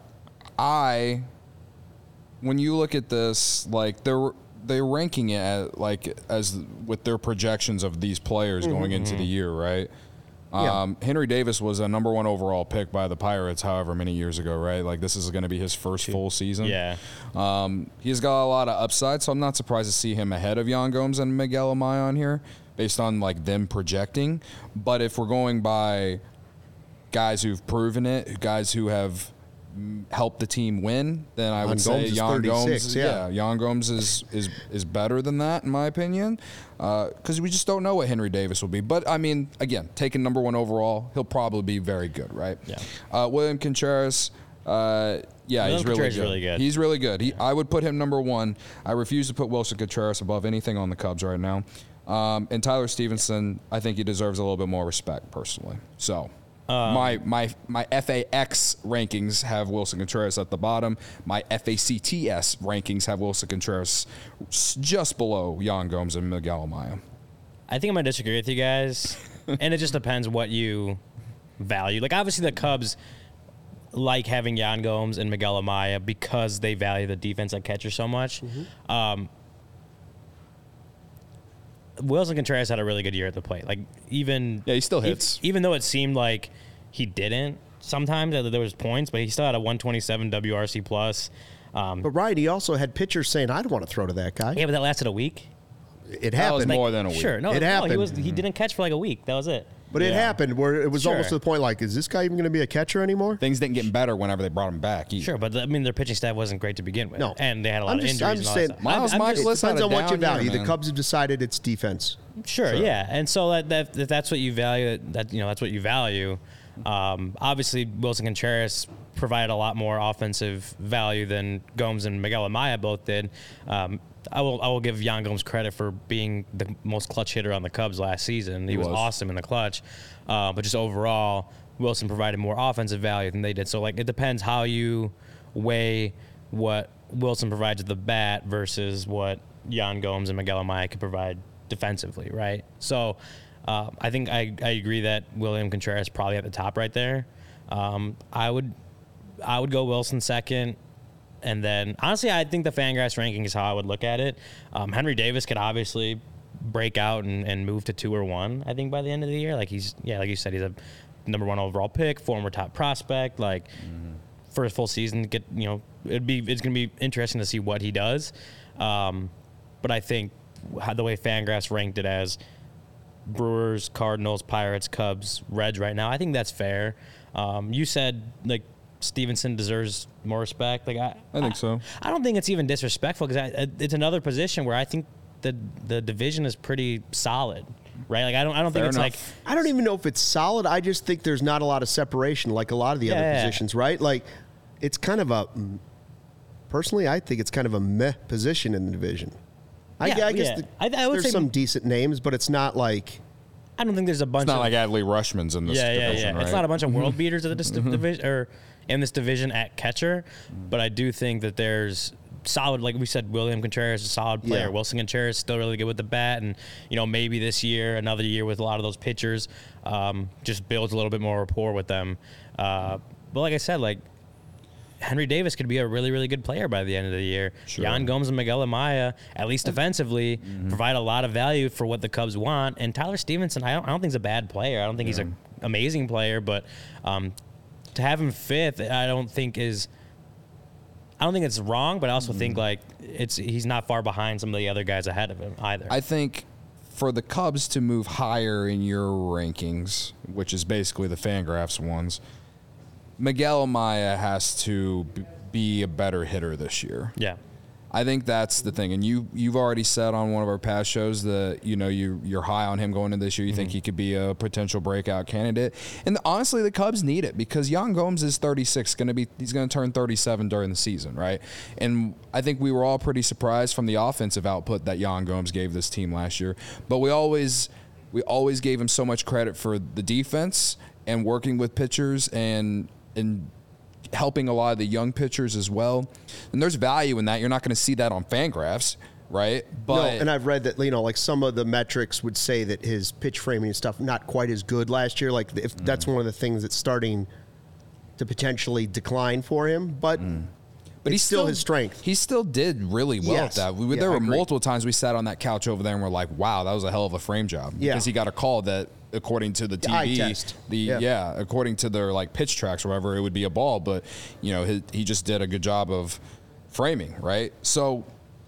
S3: When you look at this, like they're ranking it as with their projections of these players going into the year, right? Henry Davis was a number 1 overall pick by the Pirates however many years ago, right? Like this is going to be his first full season.
S4: Yeah.
S3: He's got a lot of upside, so I'm not surprised to see him ahead of Yan Gomes and Miguel Amaya on here based on like them projecting. But if we're going by guys who've proven it, guys who have helped the team win, then I would say Yan Gomes. Yan Gomes is better than that in my opinion, because we just don't know what Henry Davis will be. But I mean, again, taking number 1 overall, he'll probably be very good, right?
S4: Yeah.
S3: William Contreras. He's really good. He's really good. I would put him number 1. I refuse to put Wilson Contreras above anything on the Cubs right now. And Tyler Stevenson, I think he deserves a little bit more respect personally. So. My FAX rankings have Wilson Contreras at the bottom. My FACTS rankings have Wilson Contreras just below Yan Gomes and Miguel Amaya.
S4: I think I'm going to disagree with you guys, and it just depends what you value. Like, obviously the Cubs like having Yan Gomes and Miguel Amaya because they value the defense at catcher so much. Wilson Contreras had a really good year at the plate. Like
S3: he still hits.
S4: Even though it seemed like he didn't sometimes, there was points, but he still had a 127 WRC plus.
S2: But Ryan, he also had pitchers saying, "I don't want to throw to that guy."
S4: Yeah, but that lasted a week.
S2: It happened.
S3: That was more than a week.
S4: Sure, no,
S2: it happened.
S4: He didn't catch for like a week. That was it.
S2: But it happened where it was almost to the point like, is this guy even going to be a catcher anymore?
S3: Things didn't get better whenever they brought him back either.
S4: Sure, but I mean, their pitching staff wasn't great to begin with.
S2: No.
S4: And they had a lot of injuries.
S2: I'm just saying,
S3: Miles Mikolas
S2: depends on what you
S3: down
S2: value.
S3: year,
S2: The Cubs have decided it's defense.
S4: Sure, yeah. And so if that's what you value, that's what you value. Obviously, Wilson Contreras provided a lot more offensive value than Gomes and Miguel Amaya both did. I will give Yan Gomes credit for being the most clutch hitter on the Cubs last season. He was awesome in the clutch. But just overall, Wilson provided more offensive value than they did. So, it depends how you weigh what Wilson provides at the bat versus what Yan Gomes and Miguel Amaya could provide defensively, right? So, I think I agree that William Contreras is probably at the top right there. I would go Wilson second. And then, honestly, I think the Fangraphs ranking is how I would look at it. Henry Davis could obviously break out and move to 2 or 1, I think, by the end of the year. Like you said, he's a number 1 overall pick, former top prospect. First full season, it's going to be interesting to see what he does. But I think the way Fangraphs ranked it as Brewers, Cardinals, Pirates, Cubs, Reds right now. I think that's fair. You said like Stevenson deserves more respect. Like I
S3: think so.
S4: I don't think it's even disrespectful because it's another position where I think the division is pretty solid, right? Like I don't think it's
S3: enough.
S4: like
S2: I don't even know if it's solid. I just think there's not a lot of separation like a lot of the other positions, right? Like it's kind of personally, I think it's kind of a meh position in the division. I guess
S4: I would
S2: there's
S4: say
S2: some decent names, but it's not like.
S4: I don't think there's a bunch.
S3: It's not
S4: of,
S3: like Adley Rushman's in this division, right?
S4: It's not a bunch of world beaters at this division or in this division at catcher, but I do think that there's solid. Like we said, William Contreras is a solid player.
S2: Yeah.
S4: Wilson Contreras is still really good with the bat, and maybe this year, another year with a lot of those pitchers, just builds a little bit more rapport with them. But like I said, like Henry Davis could be a really, really good player by the end of the year.
S3: Sure.
S4: Yan Gomes and Miguel Amaya, at least defensively, provide a lot of value for what the Cubs want. And Tyler Stevenson, I don't think he's a bad player. I don't think he's an amazing player, but to have him fifth, I don't think it's wrong, but I also think like he's not far behind some of the other guys ahead of him either.
S3: I think for the Cubs to move higher in your rankings, which is basically the Fangraphs ones, Miguel Amaya has to be a better hitter this year.
S4: Yeah.
S3: I think that's the thing. And you've already said on one of our past shows that, you're high on him going into this year. You think he could be a potential breakout candidate. And honestly, the Cubs need it because Yan Gomes is 36. He's going to turn 37 during the season, right? And I think we were all pretty surprised from the offensive output that Yan Gomes gave this team last year. But we always gave him so much credit for the defense and working with pitchers and helping a lot of the young pitchers as well. And there's value in that. You're not going to see that on Fangraphs, right? But
S2: no, and I've read that, like some of the metrics would say that his pitch framing and stuff not quite as good last year. Like if that's one of the things that's starting to potentially decline for him, but he's still his strength.
S3: He still did really well at that. There were multiple times we sat on that couch over there and we're like, wow, that was a hell of a frame job.
S2: Yeah.
S3: Because he got a call that, according to the TV,
S2: eye test.
S3: According to their like pitch tracks or whatever, it would be a ball, but he just did a good job of framing, right? So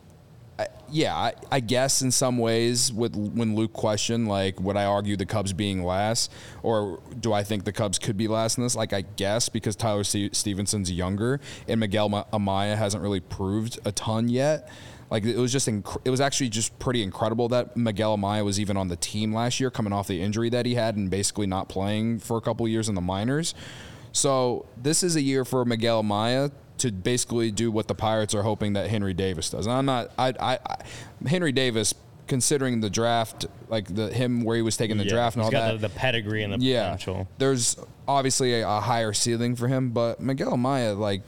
S3: I guess in some ways when Luke questioned, like, would I argue the Cubs being last, or do I think the Cubs could be last in this? Like, I guess because Tyler Stevenson's younger and Miguel Amaya hasn't really proved a ton yet. Like, it was actually just pretty incredible that Miguel Amaya was even on the team last year, coming off the injury that he had and basically not playing for a couple of years in the minors. So this is a year for Miguel Amaya to basically do what the Pirates are hoping that Henry Davis does. And Henry Davis, considering the draft, like him where he was taking the draft and all that.
S4: He's got the pedigree and the potential.
S3: There's obviously a higher ceiling for him, but Miguel Amaya, like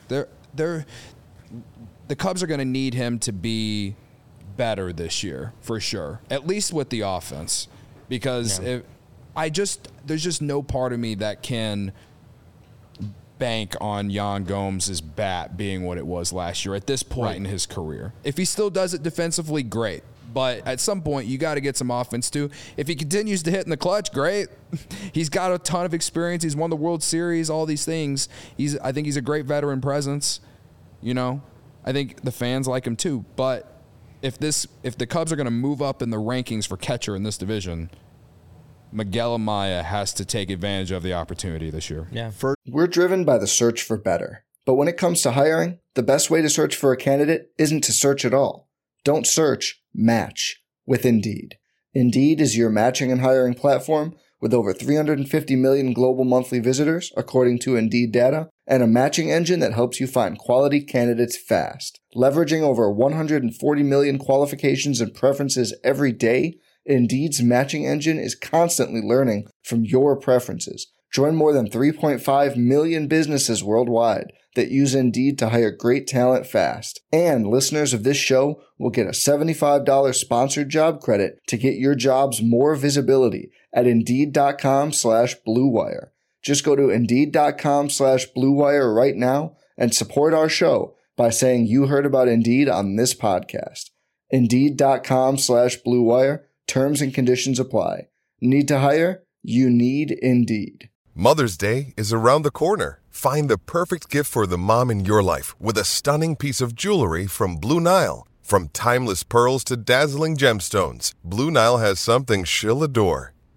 S3: the Cubs are going to need him to be better this year for sure, at least with the offense, because there's just no part of me that can bank on Yan Gomes' bat being what it was last year at this point in his career. If he still does it defensively, great. But at some point, you got to get some offense too. If he continues to hit in the clutch, great. He's got a ton of experience. He's won the World Series, all these things. I think he's a great veteran presence. I think the fans like him too. But if the Cubs are going to move up in the rankings for catcher in this division, Miguel Amaya has to take advantage of the opportunity this year.
S4: Yeah.
S6: We're driven by the search for better. But when it comes to hiring, the best way to search for a candidate isn't to search at all. Don't search, match with Indeed. Indeed is your matching and hiring platform with over 350 million global monthly visitors, according to Indeed data, and a matching engine that helps you find quality candidates fast. Leveraging over 140 million qualifications and preferences every day, Indeed's matching engine is constantly learning from your preferences. Join more than 3.5 million businesses worldwide that use Indeed to hire great talent fast. And listeners of this show will get a $75 sponsored job credit to get your jobs more visibility at Indeed.com/Blue Wire. Just go to Indeed.com/Blue Wire right now and support our show by saying you heard about Indeed on this podcast. Indeed.com/Blue Wire. Terms and conditions apply. Need to hire? You need Indeed.
S1: Mother's Day is around the corner. Find the perfect gift for the mom in your life with a stunning piece of jewelry from Blue Nile. From timeless pearls to dazzling gemstones, Blue Nile has something she'll adore.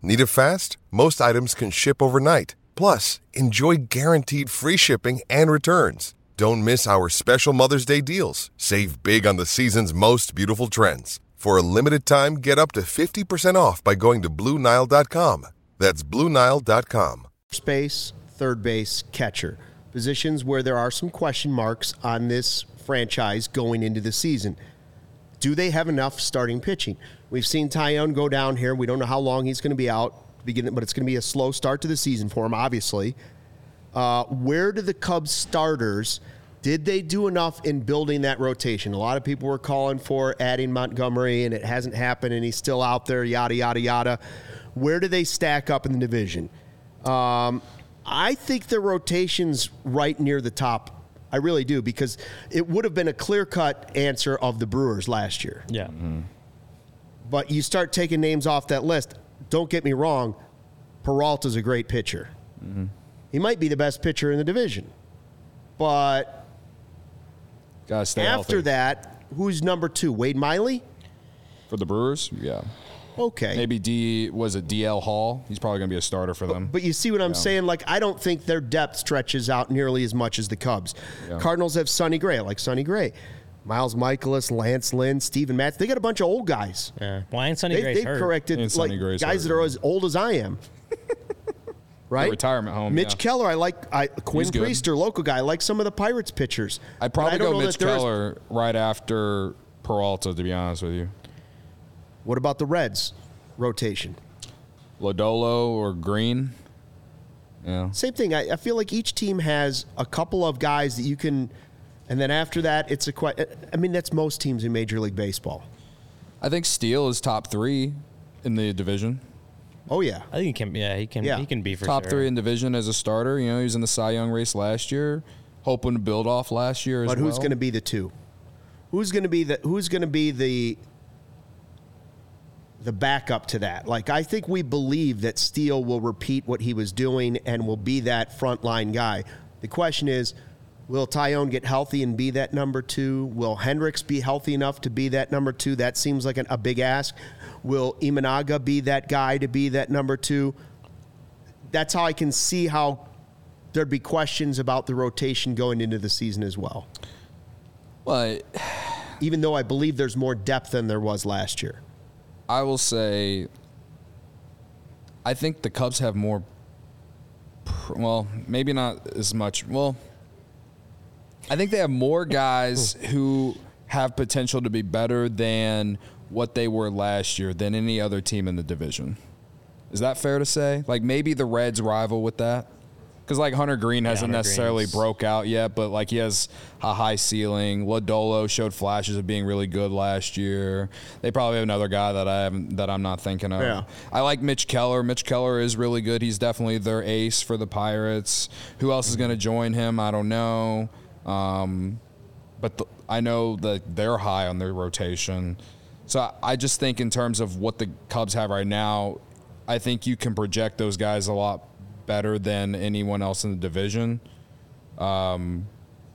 S1: Need it fast? Most items can ship overnight. Plus, enjoy guaranteed free shipping and returns. Don't miss our special Mother's Day deals. Save big on the season's most beautiful trends. For a limited time, get up to 50% off by going to BlueNile.com. That's BlueNile.com.
S2: First base, third base, catcher. Positions where there are some question marks on this franchise going into the season. Do they have enough starting pitching? We've seen Taillon go down here. We don't know how long he's going to be out, but it's going to be a slow start to the season for him, obviously. Where do the Cubs starters, did they do enough in building that rotation? A lot of people were calling for adding Montgomery, and it hasn't happened, and he's still out there, yada, yada, yada. Where do they stack up in the division? I think the rotation's right near the top. I really do, because it would have been a clear-cut answer of the Brewers last year.
S4: Yeah.
S2: Mm-hmm. But you start taking names off that list. Don't get me wrong, Peralta's a great pitcher. Mm-hmm. He might be the best pitcher in the division. But
S3: gotta stay
S2: after
S3: healthy.
S2: that, who's number 2? Wade Miley?
S3: For the Brewers? Yeah.
S2: Okay.
S3: Maybe DL Hall? He's probably going to be a starter for them.
S2: But you see what I'm saying? Like, I don't think their depth stretches out nearly as much as the Cubs. Yeah. Cardinals have Sonny Gray. I like Sonny Gray. Miles Michaelis, Lance Lynn, Steven Matz. They got a bunch of old guys.
S4: Yeah. Why ain't Sonny Gray's hurt?
S2: They've corrected guys that are as old as I am. Right?
S3: The retirement home.
S2: Mitch Keller. I like Quinn Priester, local guy. I like some of the Pirates pitchers.
S3: I'd probably go Mitch Keller right after Peralta, to be honest with you.
S2: What about the Reds rotation?
S3: Lodolo or Green? Yeah.
S2: Same thing. I feel like each team has a couple of guys that you can, and then after that, it's that's most teams in Major League Baseball.
S3: I think Steele is top 3 in the division.
S2: Oh yeah,
S4: I think he can. Yeah, he can be for
S3: top
S4: sure.
S3: 3 in division as a starter. You know, he was in the Cy Young race last year, hoping to build off last year as well.
S2: But who's going to be the 2? Who's going to be the backup to that? Like, I think we believe that Steele will repeat what he was doing and will be that frontline guy. The question is, will Taillon get healthy and be that number 2? Will Hendricks be healthy enough to be that number 2? That seems like a big ask. Will Imanaga be that guy to be that number 2? That's how I can see how there'd be questions about the rotation going into the season as well.
S3: Well,
S2: even though I believe there's more depth than there was last year.
S3: I will say, I think the Cubs have more, well, maybe not as much. Well, I think they have more guys who have potential to be better than what they were last year than any other team in the division. Is that fair to say? Like, maybe the Reds rival with that? Because, like, Hunter Green hasn't necessarily broke out yet, but, like, he has a high ceiling. Lodolo showed flashes of being really good last year. They probably have another guy that I'm not thinking of.
S2: Yeah.
S3: I like Mitch Keller. Mitch Keller is really good. He's definitely their ace for the Pirates. Who else is going to join him? I don't know. But I know that they're high on their rotation. So I just think in terms of what the Cubs have right now, I think you can project those guys a lot better than anyone else in the division. And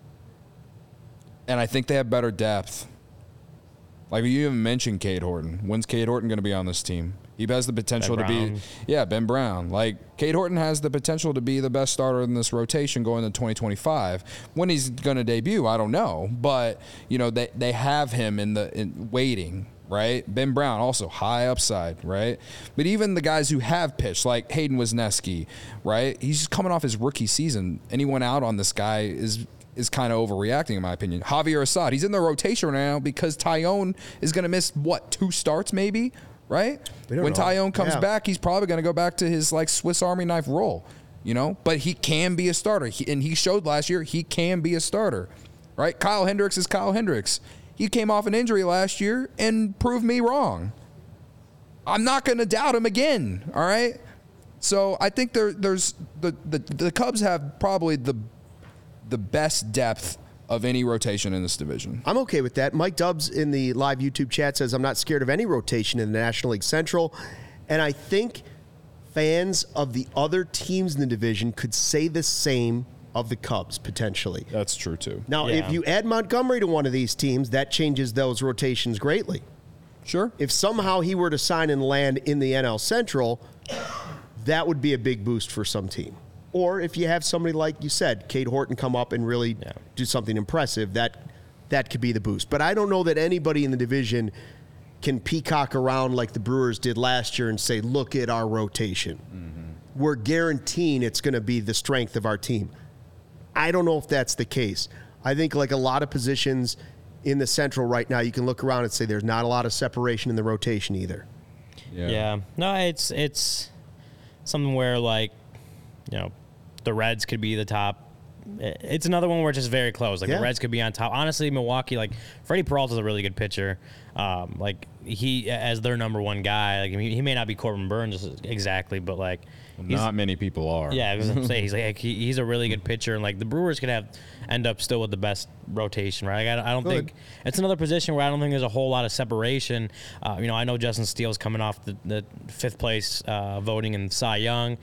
S3: I think they have better depth. Like, you even mentioned Cade Horton. When's Cade Horton going to be on this team? He has the potential to be – Ben Brown. Like, Cade Horton has the potential to be the best starter in this rotation going into 2025. When he's going to debut, I don't know. But, you know, they have him in waiting, right? Ben Brown, also high upside, right? But even the guys who have pitched, like Hayden Wesneski, right? He's just coming off his rookie season. Anyone out on this guy is kind of overreacting, in my opinion. Javier Assad, he's in the rotation right now because Taillon is going to miss, 2 starts maybe, right? When Taillon comes back, he's probably going to go back to his, like, Swiss Army knife role, you know? But he can be a starter. And he showed last year he can be a starter, right? Kyle Hendricks is Kyle Hendricks. He came off an injury last year and proved me wrong. I'm not going to doubt him again, all right? So I think there's the Cubs have probably the best depth of any rotation in this division.
S2: I'm okay with that. Mike Dubbs in the live YouTube chat says, I'm not scared of any rotation in the National League Central. And I think fans of the other teams in the division could say the same of the Cubs, potentially.
S3: That's true, too.
S2: Now, if you add Montgomery to one of these teams, that changes those rotations greatly.
S3: Sure.
S2: If somehow he were to sign and land in the NL Central, that would be a big boost for some team. Or if you have somebody like you said, Cade Horton come up and really do something impressive, that could be the boost. But I don't know that anybody in the division can peacock around like the Brewers did last year and say, look at our rotation. Mm-hmm. We're guaranteeing it's going to be the strength of our team. I don't know if that's the case. I think like a lot of positions in the Central right now, you can look around and say there's not a lot of separation in the rotation either.
S4: Yeah. No, it's something where, like, you know, the Reds could be the top. It's another one where it's just very close. Like, the Reds could be on top. Honestly, Milwaukee, like, Freddie Peralta's a really good pitcher. Like, he, as their number one guy, like, I mean, he may not be Corbin Burns exactly, but, like,
S3: not many people are.
S4: Yeah, I was going to say, he's a really good pitcher, and, like, the Brewers could end up still with the best rotation, right? Like, I don't think it's another position where I don't think there's a whole lot of separation. You know, I know Justin Steele's coming off the fifth place voting in Cy Young,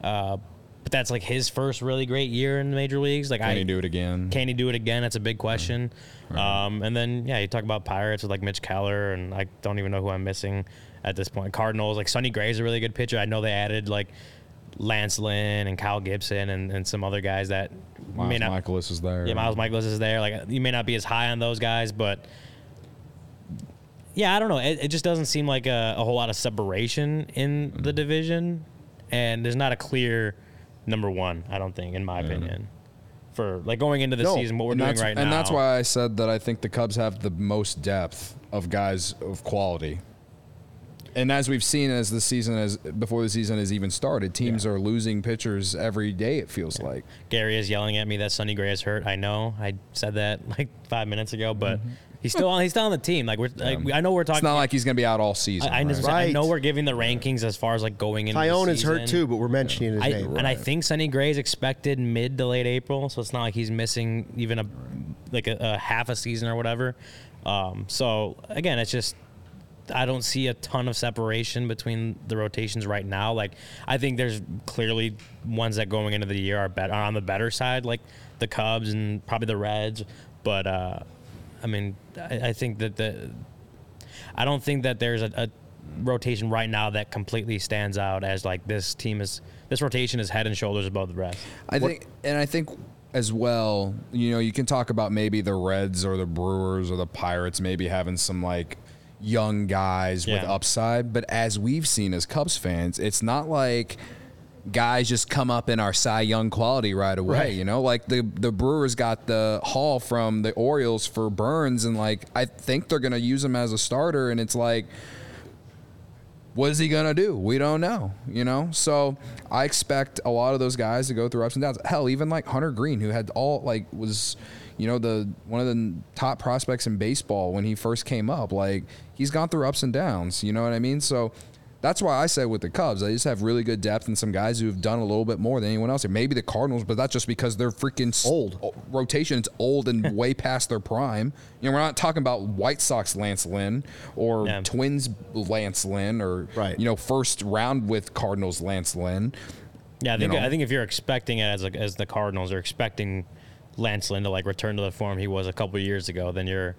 S4: but that's like his first really great year in the major leagues. Like,
S3: can he do it again?
S4: Can he do it again? That's a big question.
S3: Right.
S4: And then you talk about Pirates with like Mitch Keller, and I don't even know who I'm missing at this point. Cardinals, like Sonny Gray's a really good pitcher. I know they added like Lance Lynn and Kyle Gibson and some other guys that
S3: Miles Michaelis is there.
S4: Yeah, Miles Michaelis is there. Like, you may not be as high on those guys, but yeah, I don't know. It just doesn't seem like a whole lot of separation in the division, and there's not a clear number one, I don't think, in my opinion, for like going into the season, what we're doing right now.
S3: And that's why I said that I think the Cubs have the most depth of guys of quality. And as we've seen before the season has even started, teams are losing pitchers every day, it feels like.
S4: Gary is yelling at me that Sonny Gray is hurt. I know. I said that like 5 minutes ago, but he's still on the team. Like, I know we're talking.
S3: It's not like he's going to be out all season.
S4: I know we're giving the rankings as far as like going into
S2: Tyone
S4: the
S2: is hurt too, but we're mentioning his name.
S4: And I think Sonny Gray is expected mid to late April, so it's not like he's missing even a half a season or whatever. So again, it's just, I don't see a ton of separation between the rotations right now. Like, I think there's clearly ones that going into the year are on the better side, like the Cubs and probably the Reds. But I mean, I think that I don't think that there's a rotation right now that completely stands out as like this rotation is head and shoulders above the rest.
S3: I think as well, you know, you can talk about maybe the Reds or the Brewers or the Pirates maybe having some like young guys with upside, but as we've seen as Cubs fans, it's not like guys just come up in our Cy Young quality right away. Right. You know, like the Brewers got the haul from the Orioles for Burns, and like I think they're going to use him as a starter, and it's like, what is he going to do? We don't know, you know? So I expect a lot of those guys to go through ups and downs. Hell, even like Hunter Green, who had was, you know, one of the top prospects in baseball when he first came up. Like, he's gone through ups and downs, you know what I mean? So that's why I say with the Cubs, they just have really good depth and some guys who have done a little bit more than anyone else. Maybe the Cardinals, but that's just because they're freaking old. Rotation, it's old and way past their prime. You know, we're not talking about White Sox Lance Lynn or Twins Lance Lynn or, you know, first round with Cardinals Lance Lynn.
S4: Yeah, I think if you're expecting it as the Cardinals are expecting Lance Lynn to like return to the form he was a couple of years ago, then you're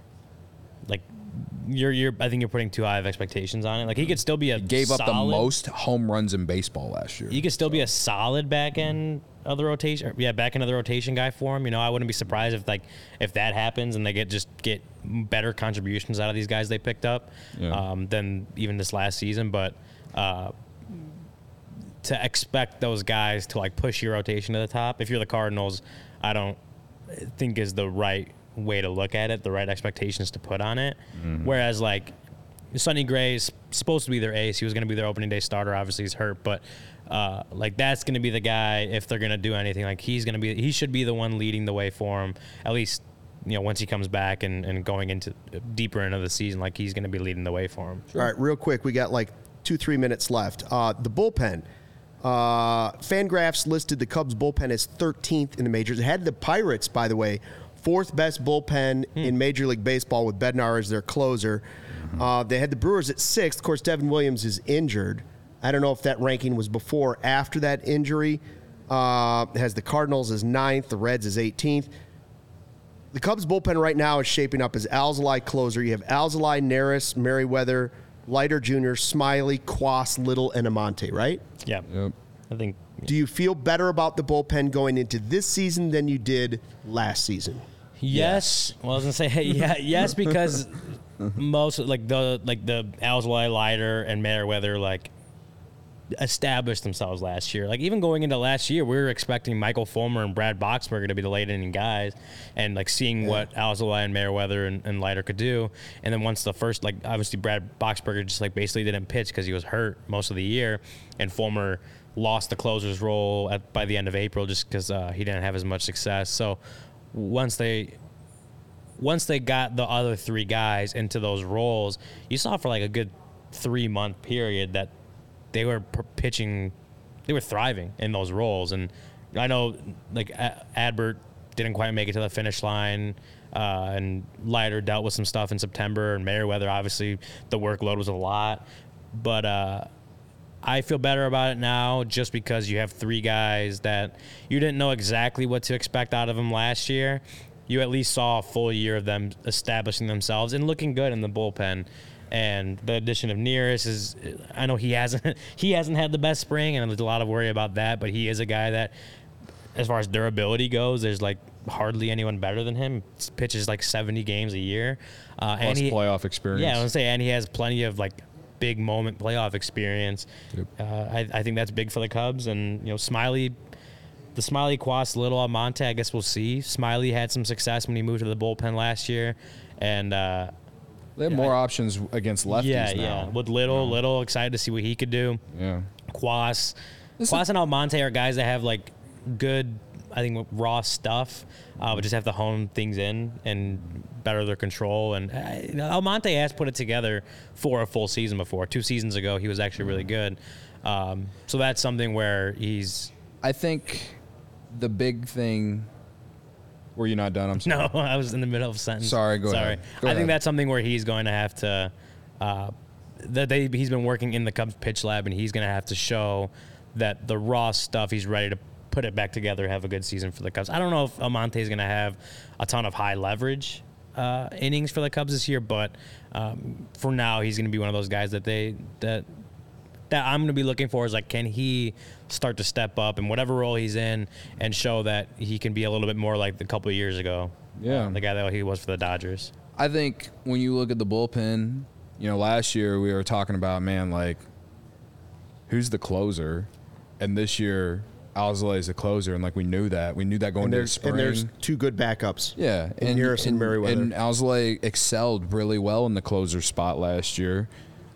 S4: I think you're putting too high of expectations on it. Like, he could still be
S3: he gave up the most home runs in baseball last year.
S4: He could still be a solid back end of the rotation. Back end of the rotation guy for him. You know, I wouldn't be surprised if that happens and they get better contributions out of these guys they picked up than even this last season. But to expect those guys to like push your rotation to the top, if you're the Cardinals, I don't think is the right way to look at it, the right expectations to put on it. Mm-hmm. Whereas like Sonny Gray is supposed to be their ace. He was going to be their opening day starter. Obviously he's hurt, but like that's going to be the guy if they're going to do anything. Like he should be the one leading the way for him. At least, you know, once he comes back and going into deeper into the season, like he's going to be leading the way for him.
S2: Sure. All right, real quick, we got like 2-3 minutes left. The bullpen. Fangraphs listed the Cubs bullpen as 13th in the majors. It had the Pirates, by the way, 4th best bullpen in Major League Baseball with Bednar as their closer. Mm-hmm. They had the Brewers at 6th. Of course, Devin Williams is injured. I don't know if that ranking was before or after that injury. It has the Cardinals as 9th, the Reds as 18th. The Cubs bullpen right now is shaping up as Alzolay closer. You have Alzolay, Neris, Merriweather, Leiter Jr., Smiley, Quas, Little, and Amante, right?
S4: Yeah.
S3: Yep.
S4: I think.
S2: Do you feel better about the bullpen going into this season than you did last season?
S4: Yes. Well, I was gonna say yes because most the Alzolay, Leiter, and Merriweather established themselves last year. Like even going into last year, we were expecting Michael Fulmer and Brad Boxberger to be the late inning guys, and seeing what Alzolay and Merriweather and Leiter could do. And then once the first, obviously Brad Boxberger just basically didn't pitch because he was hurt most of the year, and Fulmer lost the closer's role by the end of April just because he didn't have as much success. So once they got the other three guys into those roles, you saw for a good 3-month period that they were pitching, they were thriving in those roles. And I know Adbert didn't quite make it to the finish line, and Leiter dealt with some stuff in September, and Merriweather, obviously the workload was a lot. But I feel better about it now just because you have three guys that you didn't know exactly what to expect out of them last year. You at least saw a full year of them establishing themselves and looking good in the bullpen. And the addition of Neris is, I know he hasn't had the best spring, and there's a lot of worry about that, but he is a guy that, as far as durability goes, there's hardly anyone better than him. He pitches 70 games a year.
S3: Plus
S4: and
S3: playoff experience.
S4: Yeah, I was going to say, and he has plenty of big moment playoff experience.
S3: Yep.
S4: I think that's big for the Cubs. And, Smiley, the Smiley, Quas, Little, Almonte, I guess we'll see. Smiley had some success when he moved to the bullpen last year. And,
S3: they have more options against lefties now.
S4: Yeah. With Little, excited to see what he could do.
S3: Yeah.
S4: Quas and Almonte are guys that have good, I think, raw stuff, but just have to hone things in and better their control. And Almonte has put it together for a full season before. 2 seasons ago, he was actually really good. So that's something where
S3: I think the big thing. Were you not done? I'm sorry.
S4: No, I was in the middle of a sentence.
S3: Sorry, go ahead.
S4: I think that's something where he's going to have to he's been working in the Cubs pitch lab, and he's going to have to show that the raw stuff, he's ready to put it back together, have a good season for the Cubs. I don't know if Almonte is going to have a ton of high leverage innings for the Cubs this year, but for now, he's going to be one of those guys that I'm going to be looking for is can he start to step up in whatever role he's in and show that he can be a little bit more like the couple of years ago.
S3: Yeah.
S4: The guy that he was for the Dodgers.
S3: I think when you look at the bullpen, last year we were talking about, who's the closer? And this year, Alzolay is the closer, and we knew that. We knew that going into the spring.
S2: And there's 2 good backups.
S3: Yeah.
S2: And Neris and Merriweather.
S3: And Alzolay excelled really well in the closer spot last year.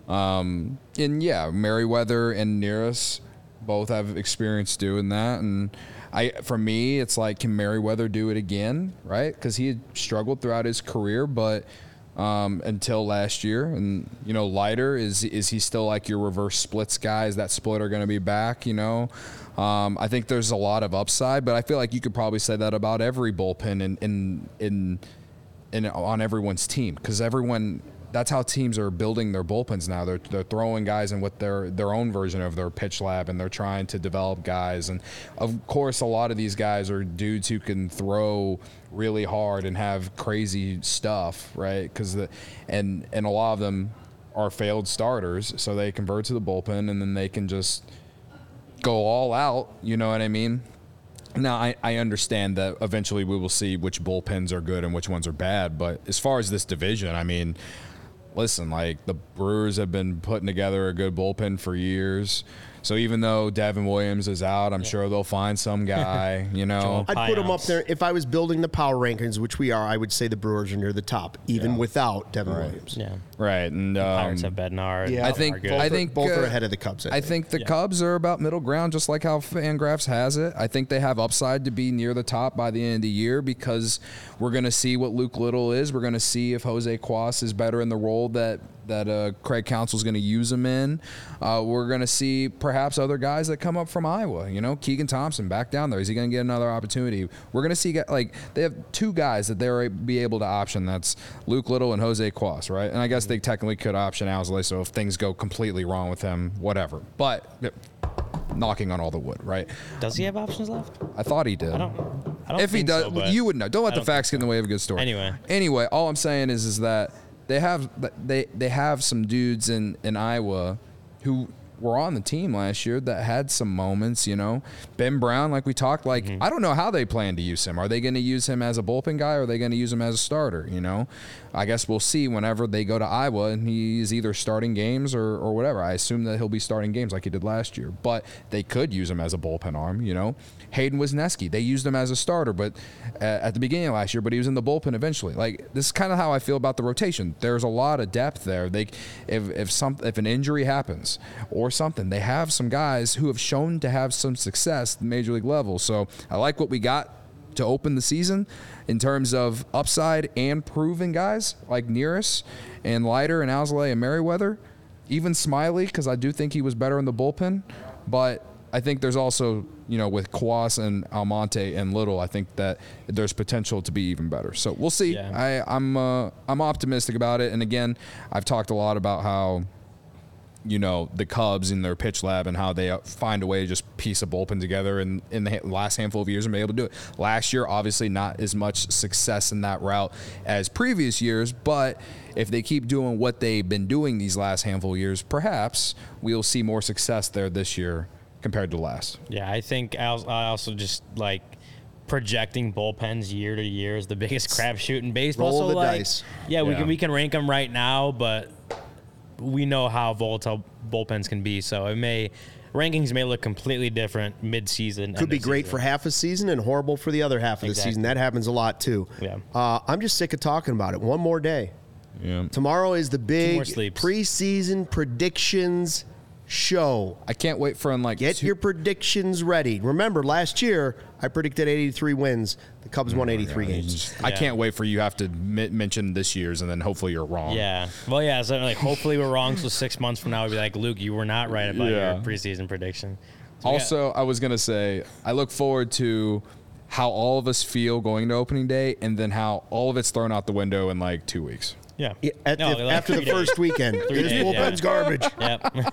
S3: Merriweather and Neris both have experience doing that, and for me, it's can Merriweather do it again, right? Because he had struggled throughout his career, but until last year, and Leiter is he still your reverse splits guy? Is that splitter going to be back? I think there's a lot of upside, but I feel you could probably say that about every bullpen in on everyone's team, because everyone. That's how teams are building their bullpens now. They're throwing guys in with their own version of their pitch lab, and they're trying to develop guys. And of course, a lot of these guys are dudes who can throw really hard and have crazy stuff, right? And a lot of them are failed starters, so they convert to the bullpen, and then they can just go all out. You know what I mean? Now, I understand that eventually we will see which bullpens are good and which ones are bad, but as far as this division, listen, the Brewers have been putting together a good bullpen for years. So even though Devin Williams is out, I'm sure they'll find some guy,
S2: I'd put them up there. If I was building the power rankings, which we are, I would say the Brewers are near the top, even without Devin Williams.
S4: Yeah.
S3: Right. And
S4: Pirates have Bednar.
S2: Yeah,
S3: I think
S2: both are ahead of the Cubs.
S3: I think the Cubs are about middle ground, just like how Fangraphs has it. I think they have upside to be near the top by the end of the year, because we're going to see what Luke Little is. We're going to see if Jose Quas is better in the role that Craig Counsell's going to use him in. We're going to see perhaps other guys that come up from Iowa. Keegan Thompson back down there. Is he going to get another opportunity? We're going to see they have 2 guys that they'll be able to option. That's Luke Little and Jose Quas, right? And I guess they technically could option Alzolay, so if things go completely wrong with him, whatever. But knocking on all the wood, right?
S4: Does he have options left?
S3: I thought he did.
S4: I don't
S3: If he
S4: think
S3: does,
S4: so, but
S3: you would know. Don't let the
S4: don't
S3: facts
S4: think
S3: get in the way of a good story.
S4: Anyway,
S3: all I'm saying is that they have some dudes in Iowa who were on the team last year that had some moments, you know. Ben Brown, like we talked, like I don't know how they plan to use him. Are they going to use him as a bullpen guy, or are they going to use him as a starter, you know? I guess we'll see whenever they go to Iowa and he's either starting games or whatever. I assume that he'll be starting games like he did last year, but they could use him as a bullpen arm, you know. Hayden Wesneski, they used him as a starter, but at the beginning of last year, but he was in the bullpen eventually. Like, this is kind of how I feel about the rotation. There's a lot of depth there. If an injury happens or something, they have some guys who have shown to have some success at the major league level. So I like what we got to open the season in terms of upside and proven guys like Neris and Leiter and Alzolay and Merriweather, even Smiley, because I do think he was better in the bullpen. But I think there's also, you know, with Kwas and Almonte and Little, I think that there's potential to be even better. So we'll see. Yeah. I'm optimistic about it. And again, I've talked a lot about how, you know, the Cubs in their pitch lab and how they find a way to just piece a bullpen together in the last handful of years and be able to do it. Last year, obviously not as much success in that route as previous years, but if they keep doing what they've been doing these last handful of years, perhaps we'll see more success there this year compared to last.
S4: Yeah, I think I also just like projecting bullpens year to year is the biggest crapshoot in baseball.
S2: Roll
S4: so
S2: the dice.
S4: Yeah, we can rank them right now, but we know how volatile bullpens can be. So rankings may look completely different mid-season.
S2: Could be great for half a season and horrible for the other half of the season. That happens a lot too.
S4: Yeah.
S2: I'm just sick of talking about it. One more day.
S3: Yeah.
S2: Tomorrow is the big preseason predictions show.
S3: I can't wait for
S2: Get your predictions ready. Remember, last year I predicted 83 wins. The Cubs won 83 games.
S3: I can't wait for you have to mention this year's, and then hopefully you're wrong.
S4: Yeah. Well, yeah. So like, hopefully we're wrong. So 6 months from now, we'll be like, Luke, you were not right about your preseason prediction. So
S3: also, I was gonna say, I look forward to how all of us feel going to opening day, and then how all of it's thrown out the window in like 2 weeks.
S4: Yeah.
S2: After the first weekend, this bullpen's garbage.
S4: Yep.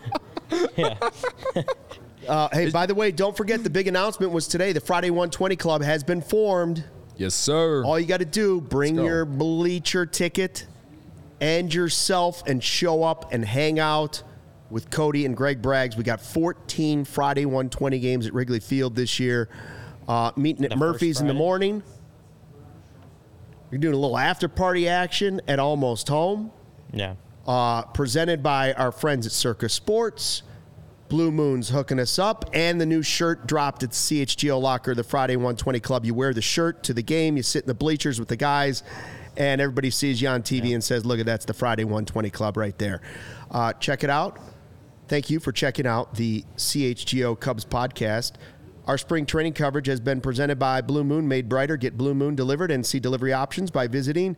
S2: Yeah. Hey, by the way, don't forget the big announcement was today. The Friday 120 Club has been formed.
S3: Yes, sir.
S2: All you got to do, bring your bleacher ticket and yourself and show up and hang out with Cody and Greg Braggs. We got 14 Friday 120 games at Wrigley Field this year. Meeting at Murphy's in the morning. You're doing a little after-party action at Almost Home.
S4: Yeah.
S2: Presented by our friends at Circus Sports. Blue Moon's hooking us up, and the new shirt dropped at the CHGO Locker, the Friday 120 Club. You wear the shirt to the game, you sit in the bleachers with the guys, and everybody sees you on TV and says, look, that's the Friday 120 Club right there. Check it out. Thank you for checking out the CHGO Cubs podcast. Our spring training coverage has been presented by Blue Moon, made brighter. Get Blue Moon delivered and see delivery options by visiting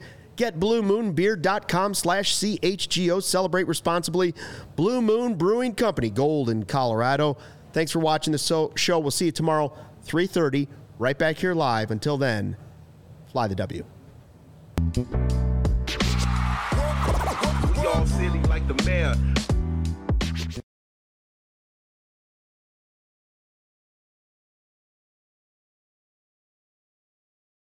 S2: GetBlueMoonBeer.com/CHGO. Celebrate responsibly. Blue Moon Brewing Company, Golden, Colorado. Thanks for watching the show. We'll see you tomorrow, 3:30, right back here live. Until then, fly the W.
S7: We all silly like the mayor.